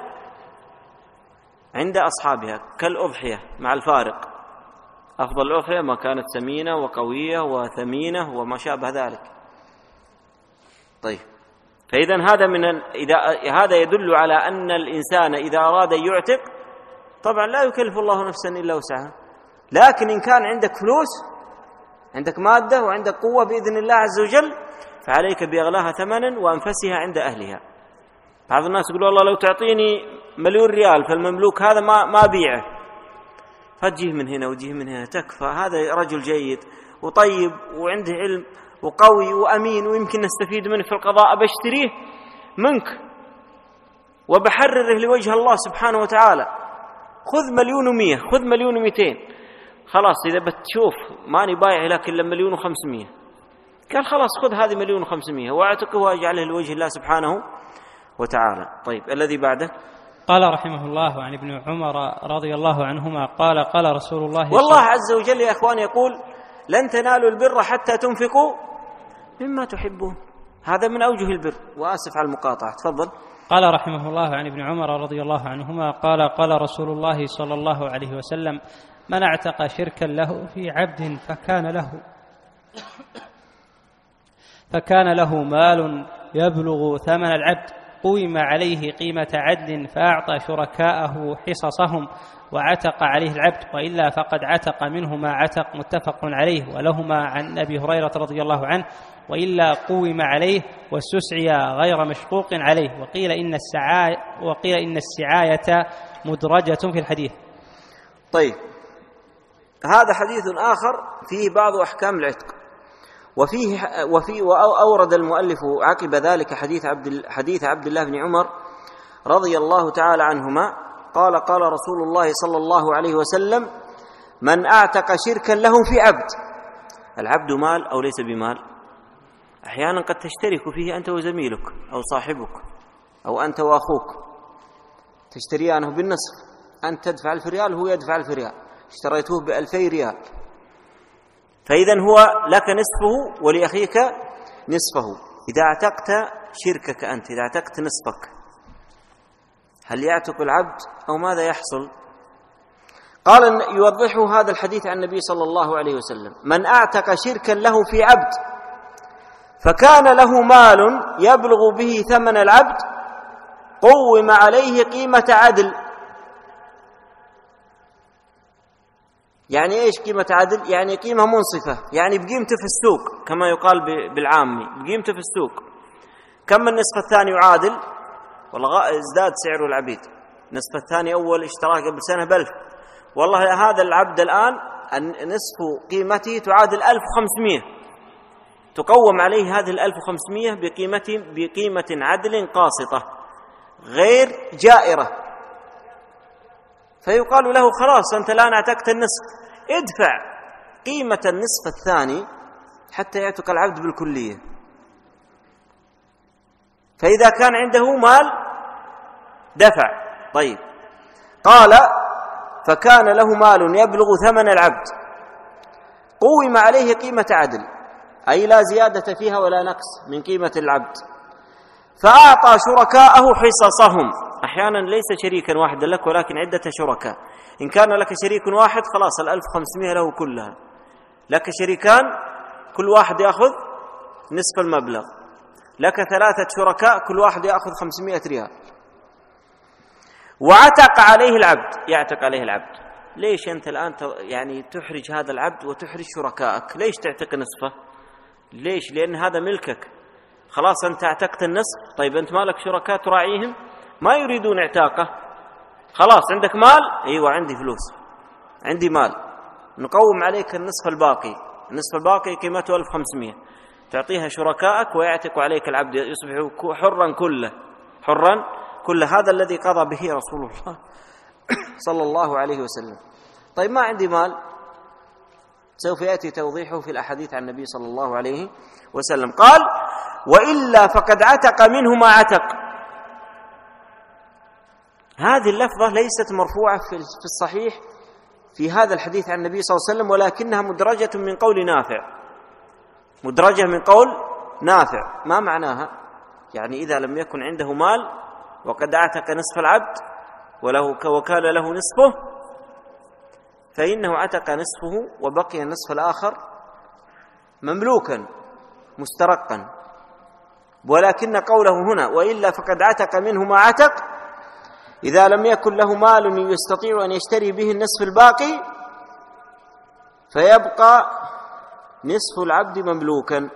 عند أصحابها، كالأضحية مع الفارق. أفضل الأضحية ما كانت سمينة وقوية وثمينة وما شابه ذلك. طيب، فإذا هذا يدل على أن الإنسان إذا أراد أن يعتق، طبعا لا يكلف الله نفسا إلا وسعها، لكن إن كان عندك فلوس، عندك مادة وعندك قوة بإذن الله عز وجل، فعليك بأغلاها ثمنا وأنفسها عند أهلها. بعض الناس يقول: والله لو تعطيني 1,000,000 ريال فالمملوك هذا ما بيعه، فتجيه من هنا وتجيه من هنا، تكفى، هذا رجل جيد وطيب وعنده علم وقوي وأمين ويمكن نستفيد منه في القضاء، بشتريه منك وبحرره لوجه الله سبحانه وتعالى. خذ 1,100,000، خذ 1,200,000، خلاص إذا بتشوف ماني بايع لك إلا 1,500,000، قال خلاص خذ هذه 1,500,000 واعتقه واجعله لوجه الله سبحانه وتعالى. طيب، الذي بعده. قال رحمه الله عن ابن عمر رضي الله عنهما قال: قال رسول الله والله عز وجل يا أخوان يقول: لن تنالوا البر حتى تنفقوا مما تحبون. هذا من أوجه البر. وآسف على المقاطعة، تفضل. قال رحمه الله عن ابن عمر رضي الله عنهما قال: قال رسول الله صلى الله عليه وسلم: من اعتق شركا له في عبد فكان له مال يبلغ ثمن العبد، قوم عليه قيمة عدل، فأعطى شركاءه حصصهم وعتق عليه العبد، وإلا فقد عتق منه ما عتق، متفق عليه. ولهما عن أبي هريرة رضي الله عنه: وإلا قوم عليه واستسعي غير مشقوق عليه. وقيل إن السعاية مدرجة في الحديث. طيب، هذا حديث آخر فيه بعض أحكام العتق، وأورد المؤلف عقب ذلك حديث عبد الله بن عمر رضي الله تعالى عنهما قال: قال رسول الله صلى الله عليه وسلم: من أعتق شركا له في عبد. العبد مال أو ليس بمال؟ أحيانا قد تشترك فيه أنت وزميلك أو صاحبك أو أنت وأخوك، تشتريانه بالنصف، أنت تدفع 1,000 ريال وهو يدفع 1,000 ريال، اشتريته ب2,000 ريال، فإذا هو لك نصفه ولأخيك نصفه. إذا اعتقت شركك أنت، إذا اعتقت نصفك، هل يعتق العبد أو ماذا يحصل؟ قال يوضحه هذا الحديث عن النبي صلى الله عليه وسلم: من أعتق شركا له في عبد فكان له مال يبلغ به ثمن العبد، قوم عليه قيمة عدل. يعني إيش قيمة عدل؟ يعني قيمة منصفة، يعني بقيمته في السوق، كما يقال بالعامي، بقيمته في السوق. كم النصف الثاني يعادل؟ والله ازداد سعر العبيد، نصف الثاني أول اشتراه قبل سنة ب1,000، والله هذا العبد الآن نصف قيمته تعادل 1,500، تقوم عليه هذه 1,500 بقيمة عدل قاسطة غير جائرة. فيقال له: خلاص أنت الآن اعتقت النصف، ادفع قيمة النصف الثاني حتى يعتق العبد بالكلية. فإذا كان عنده مال دفع. طيب، قال فكان له مال يبلغ ثمن العبد قوم عليه قيمة عدل، أي لا زيادة فيها ولا نقص من قيمة العبد، فأعطى شركاءه حصصهم. أحيانا ليس شريكا واحدا لك ولكن عدة شركاء. إن كان لك شريك واحد خلاص 1500 له كلها، لك شريكان كل واحد يأخذ نصف المبلغ، لك 3 شركاء كل واحد يأخذ 500 ريال. وعتق عليه العبد، يعتق عليه العبد. ليش أنت الآن يعني تحرج هذا العبد وتحرج شركائك؟ ليش تعتق نصفه؟ ليش؟ لأن هذا ملكك، خلاص أنت اعتقت النصف. طيب أنت مالك شركاء تراعيهم ما يريدون اعتاقه، خلاص عندك مال، أيوة عندي فلوس، عندي مال، نقوم عليك النصف الباقي. النصف الباقي قيمته 1500، تعطيها شركائك ويعتق عليك العبد، يصبح حرا كله، حرا كله. هذا الذي قضى به رسول الله صلى الله عليه وسلم. طيب ما عندي مال، سوف يأتي توضيحه في الأحاديث عن النبي صلى الله عليه وسلم. قال وإلا فقد عتق منه ما عتق. هذه اللفظة ليست مرفوعة في الصحيح في هذا الحديث عن النبي صلى الله عليه وسلم، ولكنها مدرجة من قول نافع، مدرجة من قول نافع. ما معناها؟ يعني إذا لم يكن عنده مال وقد عتق نصف العبد وكان له نصفه، فإنه عتق نصفه وبقي النصف الآخر مملوكا مسترقا. ولكن قوله هنا وإلا فقد عتق منه ما عتق، إذا لم يكن له مال يستطيع أن يشتري به النصف الباقي فيبقى نصف العبد مملوكا،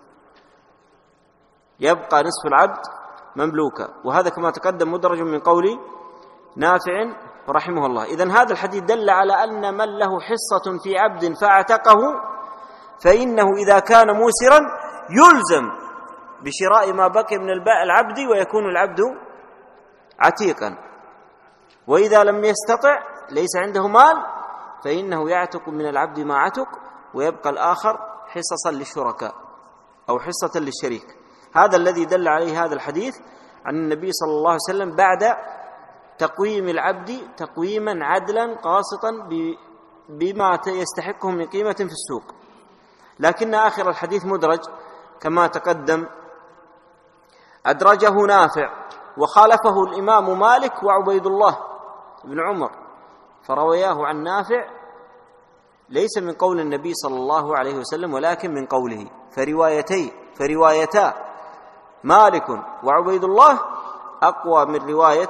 يبقى نصف العبد مملوكا. وهذا كما تقدم مدرج من قول نافع رحمه الله. إذن هذا الحديث دل على أن من له حصة في عبد فاعتقه فإنه إذا كان موسرا يلزم بشراء ما بقي من العبد ويكون العبد عتيقا. وإذا لم يستطع، ليس عنده مال، فإنه يعتق من العبد ما عتق ويبقى الآخر حصصا للشركاء أو حصة للشريك. هذا الذي دل عليه هذا الحديث عن النبي صلى الله عليه وسلم بعد تقويم العبد تقويما عدلا قاسطا بما يستحقه من قيمة في السوق. لكن آخر الحديث مدرج كما تقدم، أدرجه نافع وخالفه الإمام مالك وعبيد الله بن عمر، فروياه عن نافع ليس من قول النبي صلى الله عليه وسلم ولكن من قوله. فروايتا مالك وعبيد الله أقوى من رواية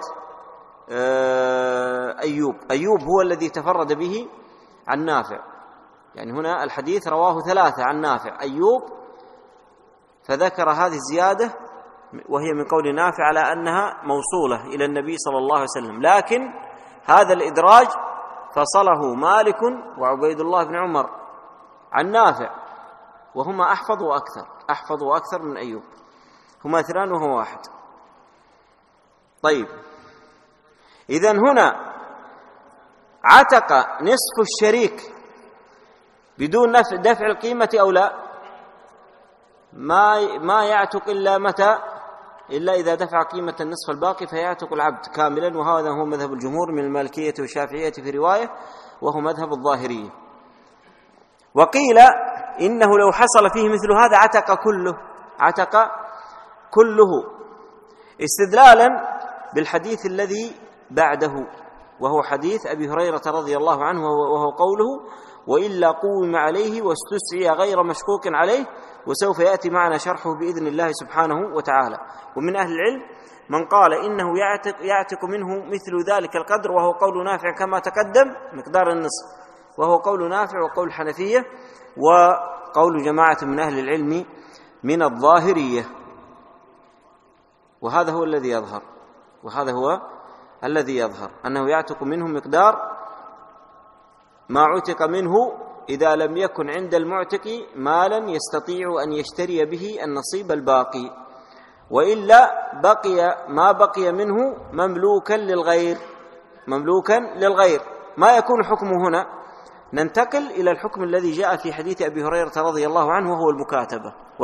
أيوب هو الذي تفرد به عن نافع. يعني هنا الحديث رواه 3 عن نافع، أيوب فذكر هذه الزيادة وهي من قول نافع على أنها موصولة إلى النبي صلى الله عليه وسلم، لكن هذا الإدراج فصله مالك وعبيد الله بن عمر عن نافع، وهما أحفظ وأكثر من أيوب، هما 2 وهو 1. طيب، إذن هنا عتق نصف الشريك بدون دفع القيمة أو لا؟ ما يعتق إلا متى؟ إلا إذا دفع قيمة النصف الباقي فيعتق العبد كاملا. وهذا هو مذهب الجمهور من المالكية والشافعية في رواية، وهو مذهب الظاهرية. وقيل إنه لو حصل فيه مثل هذا عتق كله استدلالا بالحديث الذي بعده، وهو حديث أبي هريرة رضي الله عنه، وهو قوله وإلا قوم عليه واستسعي غير مشكوك عليه، وسوف يأتي معنا شرحه بإذن الله سبحانه وتعالى. ومن أهل العلم من قال إنه يعتق منه مثل ذلك القدر، وهو قول نافع كما تقدم مقدار النصف، وهو قول نافع وقول الحنفية وقول جماعة من أهل العلم من الظاهرية. وهذا هو الذي يظهر أنه يعتق منه مقدار ما عتق منه إذا لم يكن عند المعتق مالا يستطيع أن يشتري به النصيب الباقي، وإلا ما بقي منه مملوكا للغير. ما يكون حكمه هنا؟ ننتقل إلى الحكم الذي جاء في حديث أبي هريرة رضي الله عنه، وهو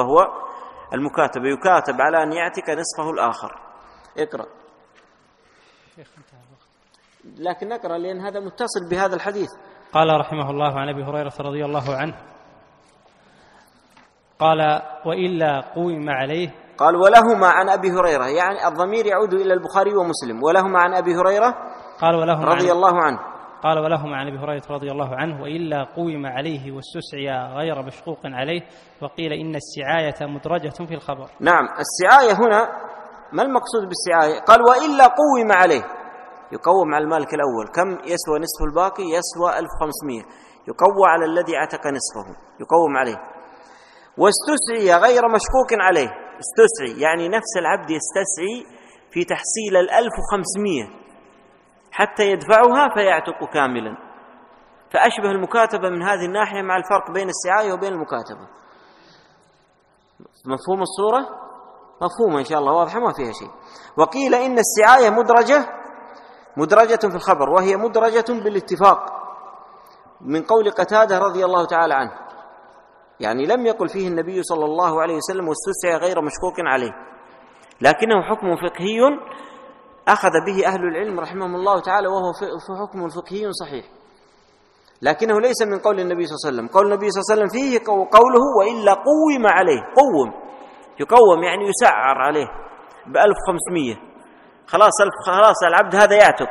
المكاتبة، يكاتب على أن يعتق نصفه الآخر. اقرأ. شيخ انتهى الوقت. لكن نقرأ لأن هذا متصل بهذا الحديث. قال رحمه الله عن أبي هريرة رضي الله عنه قال وإلا قوم عليه. قال ولهما عن أبي هريرة، يعني الضمير يعود إلى البخاري ومسلم. ولهما عن أبي هريرة قال ولهما رضي الله عنه قال ولهما عن أبي هريرة رضي الله عنه وإلا قوم عليه واستسعي غير مشقوق عليه، وقيل إن السعاية مدرجة في الخبر. نعم، السعاية هنا ما المقصود بالسعاية؟ قال وإلا قوم عليه، يقوم على المالك الأول. كم يسوى نصف الباقي؟ يسوى 1500، يقوى على الذي اعتق نصفه، يقوم عليه. واستسعي غير مشكوك عليه، استسعي يعني نفس العبد يستسعي في تحصيل 1500 حتى يدفعها فيعتق كاملا، فأشبه المكاتبة من هذه الناحية مع الفرق بين السعاية وبين المكاتبة. مفهوم الصورة؟ مفهومة إن شاء الله، واضحة ما فيها شيء. وقيل إن السعاية مدرجة في الخبر، وهي مدرجة بالاتفاق من قول قتادة رضي الله تعالى عنه، يعني لم يقل فيه النبي صلى الله عليه وسلم واستسعي غير مشكوك عليه، لكنه حكم فقهي أخذ به أهل العلم رحمهم الله تعالى، وهو حكم فقهي صحيح، لكنه ليس من قول النبي صلى الله عليه وسلم. قول النبي صلى الله عليه وسلم فيه قوله وإلا قوم عليه، قوم يقوم يعني يسعر عليه ب1500، خلاص العبد هذا يعتق،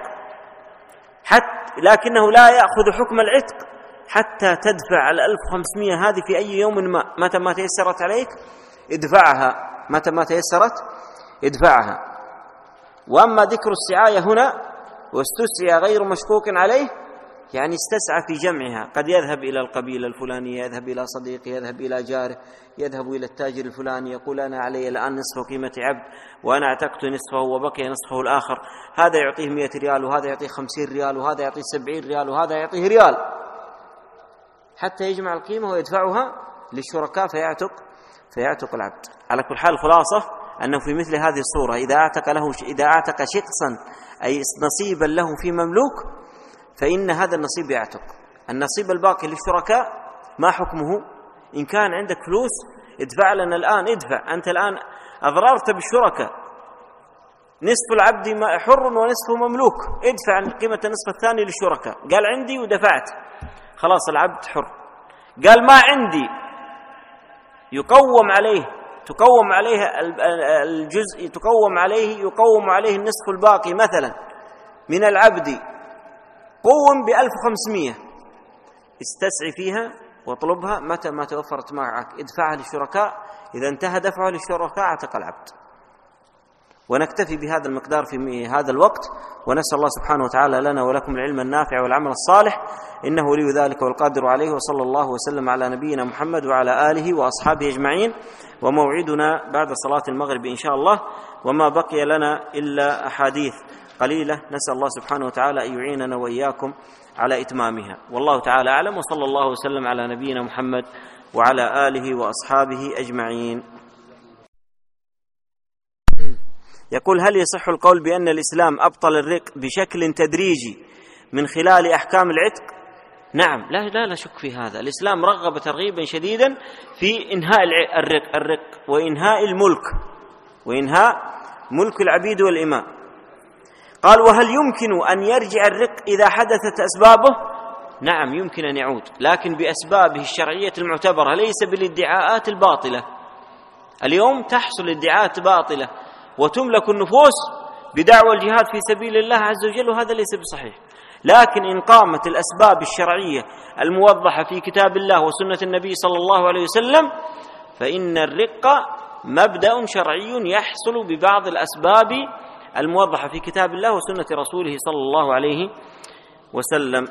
لكنه لا يأخذ حكم العتق حتى تدفع 1500 هذه في أي يوم متى ما تيسرت عليك ادفعها، متى ما تيسرت ادفعها. وأما ذكر السعاية هنا واستسعي غير مشكوك عليه، يعني استسعى في جمعها، قد يذهب إلى القبيلة الفلانية، يذهب إلى صديقه، يذهب إلى جاره، يذهب إلى التاجر الفلاني، يقول أنا علي الآن نصف قيمة عبد وأنا اعتقت نصفه وبقي نصفه الآخر، هذا يعطيه 100 ريال وهذا يعطيه 50 ريال وهذا يعطيه 70 ريال وهذا يعطيه ريال، حتى يجمع القيمة ويدفعها للشركاء فيعتق العبد. على كل حال الخلاصة أنه في مثل هذه الصورة إذا أعتق شخصا أي نصيبا له في مملوك، فإن هذا النصيب يعتق. النصيب الباقي للشركاء ما حكمه؟ إن كان عندك فلوس ادفع لنا الآن، ادفع أنت الآن أضررت بالشركاء، نصف العبد حر ونصفه مملوك، ادفع قيمة النصف الثاني للشركاء. قال عندي ودفعت، خلاص العبد حر. قال ما عندي، يقوم عليه الجزء، يقوم عليه النصف الباقي مثلا من العبد، قوم ب1500، استسعي فيها واطلبها، متى ما توفرت معك ادفعها للشركاء، إذا انتهى دفعها للشركاء اعتق العبد. ونكتفي بهذا المقدار في هذا الوقت، ونسأل الله سبحانه وتعالى لنا ولكم العلم النافع والعمل الصالح، إنه ولي ذلك والقادر عليه. وصلى الله وسلم على نبينا محمد وعلى آله وأصحابه أجمعين. وموعدنا بعد صلاة المغرب إن شاء الله، وما بقي لنا إلا أحاديث قليلة، نسأل الله سبحانه وتعالى أن يعيننا وإياكم على إتمامها. والله تعالى أعلم، وصلى الله وسلم على نبينا محمد وعلى آله وأصحابه أجمعين. يقول هل يصح القول بأن الإسلام أبطل الرق بشكل تدريجي من خلال أحكام العتق؟ نعم، لا شك في هذا. الإسلام رغب ترغيبا شديدا في إنهاء الرق وإنهاء ملك العبيد والإماء. قال وهل يمكن أن يرجع الرق إذا حدثت أسبابه؟ نعم يمكن أن يعود، لكن بأسبابه الشرعية المعتبرة، ليس بالادعاءات الباطلة. اليوم تحصل ادعاءات باطلة وتملك النفوس بدعوى الجهاد في سبيل الله عز وجل، وهذا ليس بصحيح. لكن إن قامت الأسباب الشرعية الموضحة في كتاب الله وسنة النبي صلى الله عليه وسلم، فإن الرق مبدأ شرعي يحصل ببعض الأسباب الموضحة في كتاب الله وسنة رسوله صلى الله عليه وسلم.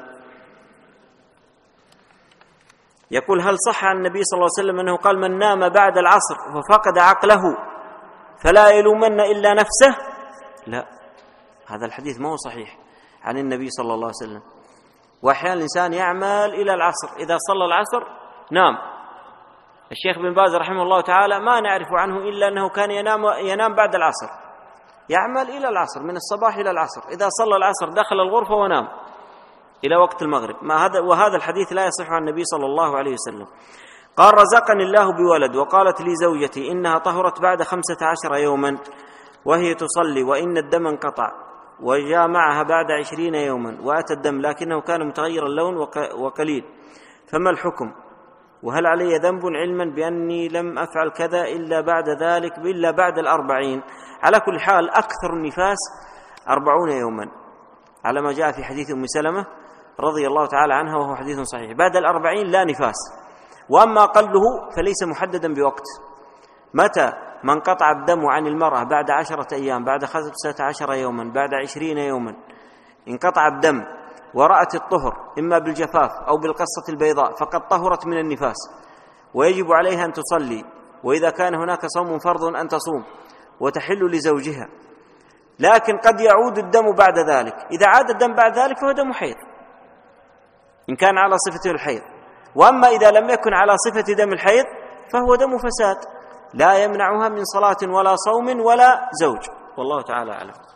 يقول هل صح عن النبي صلى الله عليه وسلم أنه قال من نام بعد العصر وفقد عقله فلا يلومن إلا نفسه؟ لا، هذا الحديث ما هو صحيح عن النبي صلى الله عليه وسلم. وأحيانا الإنسان يعمل إلى العصر، إذا صلى العصر نام. الشيخ بن باز رحمه الله تعالى ما نعرف عنه إلا أنه كان ينام بعد العصر، يعمل إلى العصر، من الصباح إلى العصر، إذا صلى العصر دخل الغرفة ونام إلى وقت المغرب. وهذا الحديث لا يصح عن النبي صلى الله عليه وسلم. قال رزقني الله بولد، وقالت لي زوجتي إنها طهرت بعد 15 يوما وهي تصلي وإن الدم انقطع، وجامعها بعد 20 يوما وأتى الدم لكنه كان متغير اللون وقليل، فما الحكم؟ وهل علي ذنب علما بأني لم أفعل كذا إلا بعد ذلك إلا بعد 40؟ على كل حال أكثر النفاس 40 يوما على ما جاء في حديث أم سلمة رضي الله تعالى عنها، وهو حديث صحيح. بعد 40 لا نفاس. وأما أقله فليس محددا بوقت. متى ما انقطع الدم عن المرأة بعد 10 أيام، بعد 15 يوما، بعد 20 يوما انقطع الدم ورأت الطهر إما بالجفاف أو بالقصة البيضاء فقد طهرت من النفاس، ويجب عليها أن تصلي، وإذا كان هناك صوم فرض أن تصوم وتحل لزوجها. لكن قد يعود الدم بعد ذلك، إذا عاد الدم بعد ذلك فهو دم حيض إن كان على صفة الحيض. وأما إذا لم يكن على صفة دم الحيض فهو دم فساد لا يمنعها من صلاة ولا صوم ولا زوج، والله تعالى أعلم.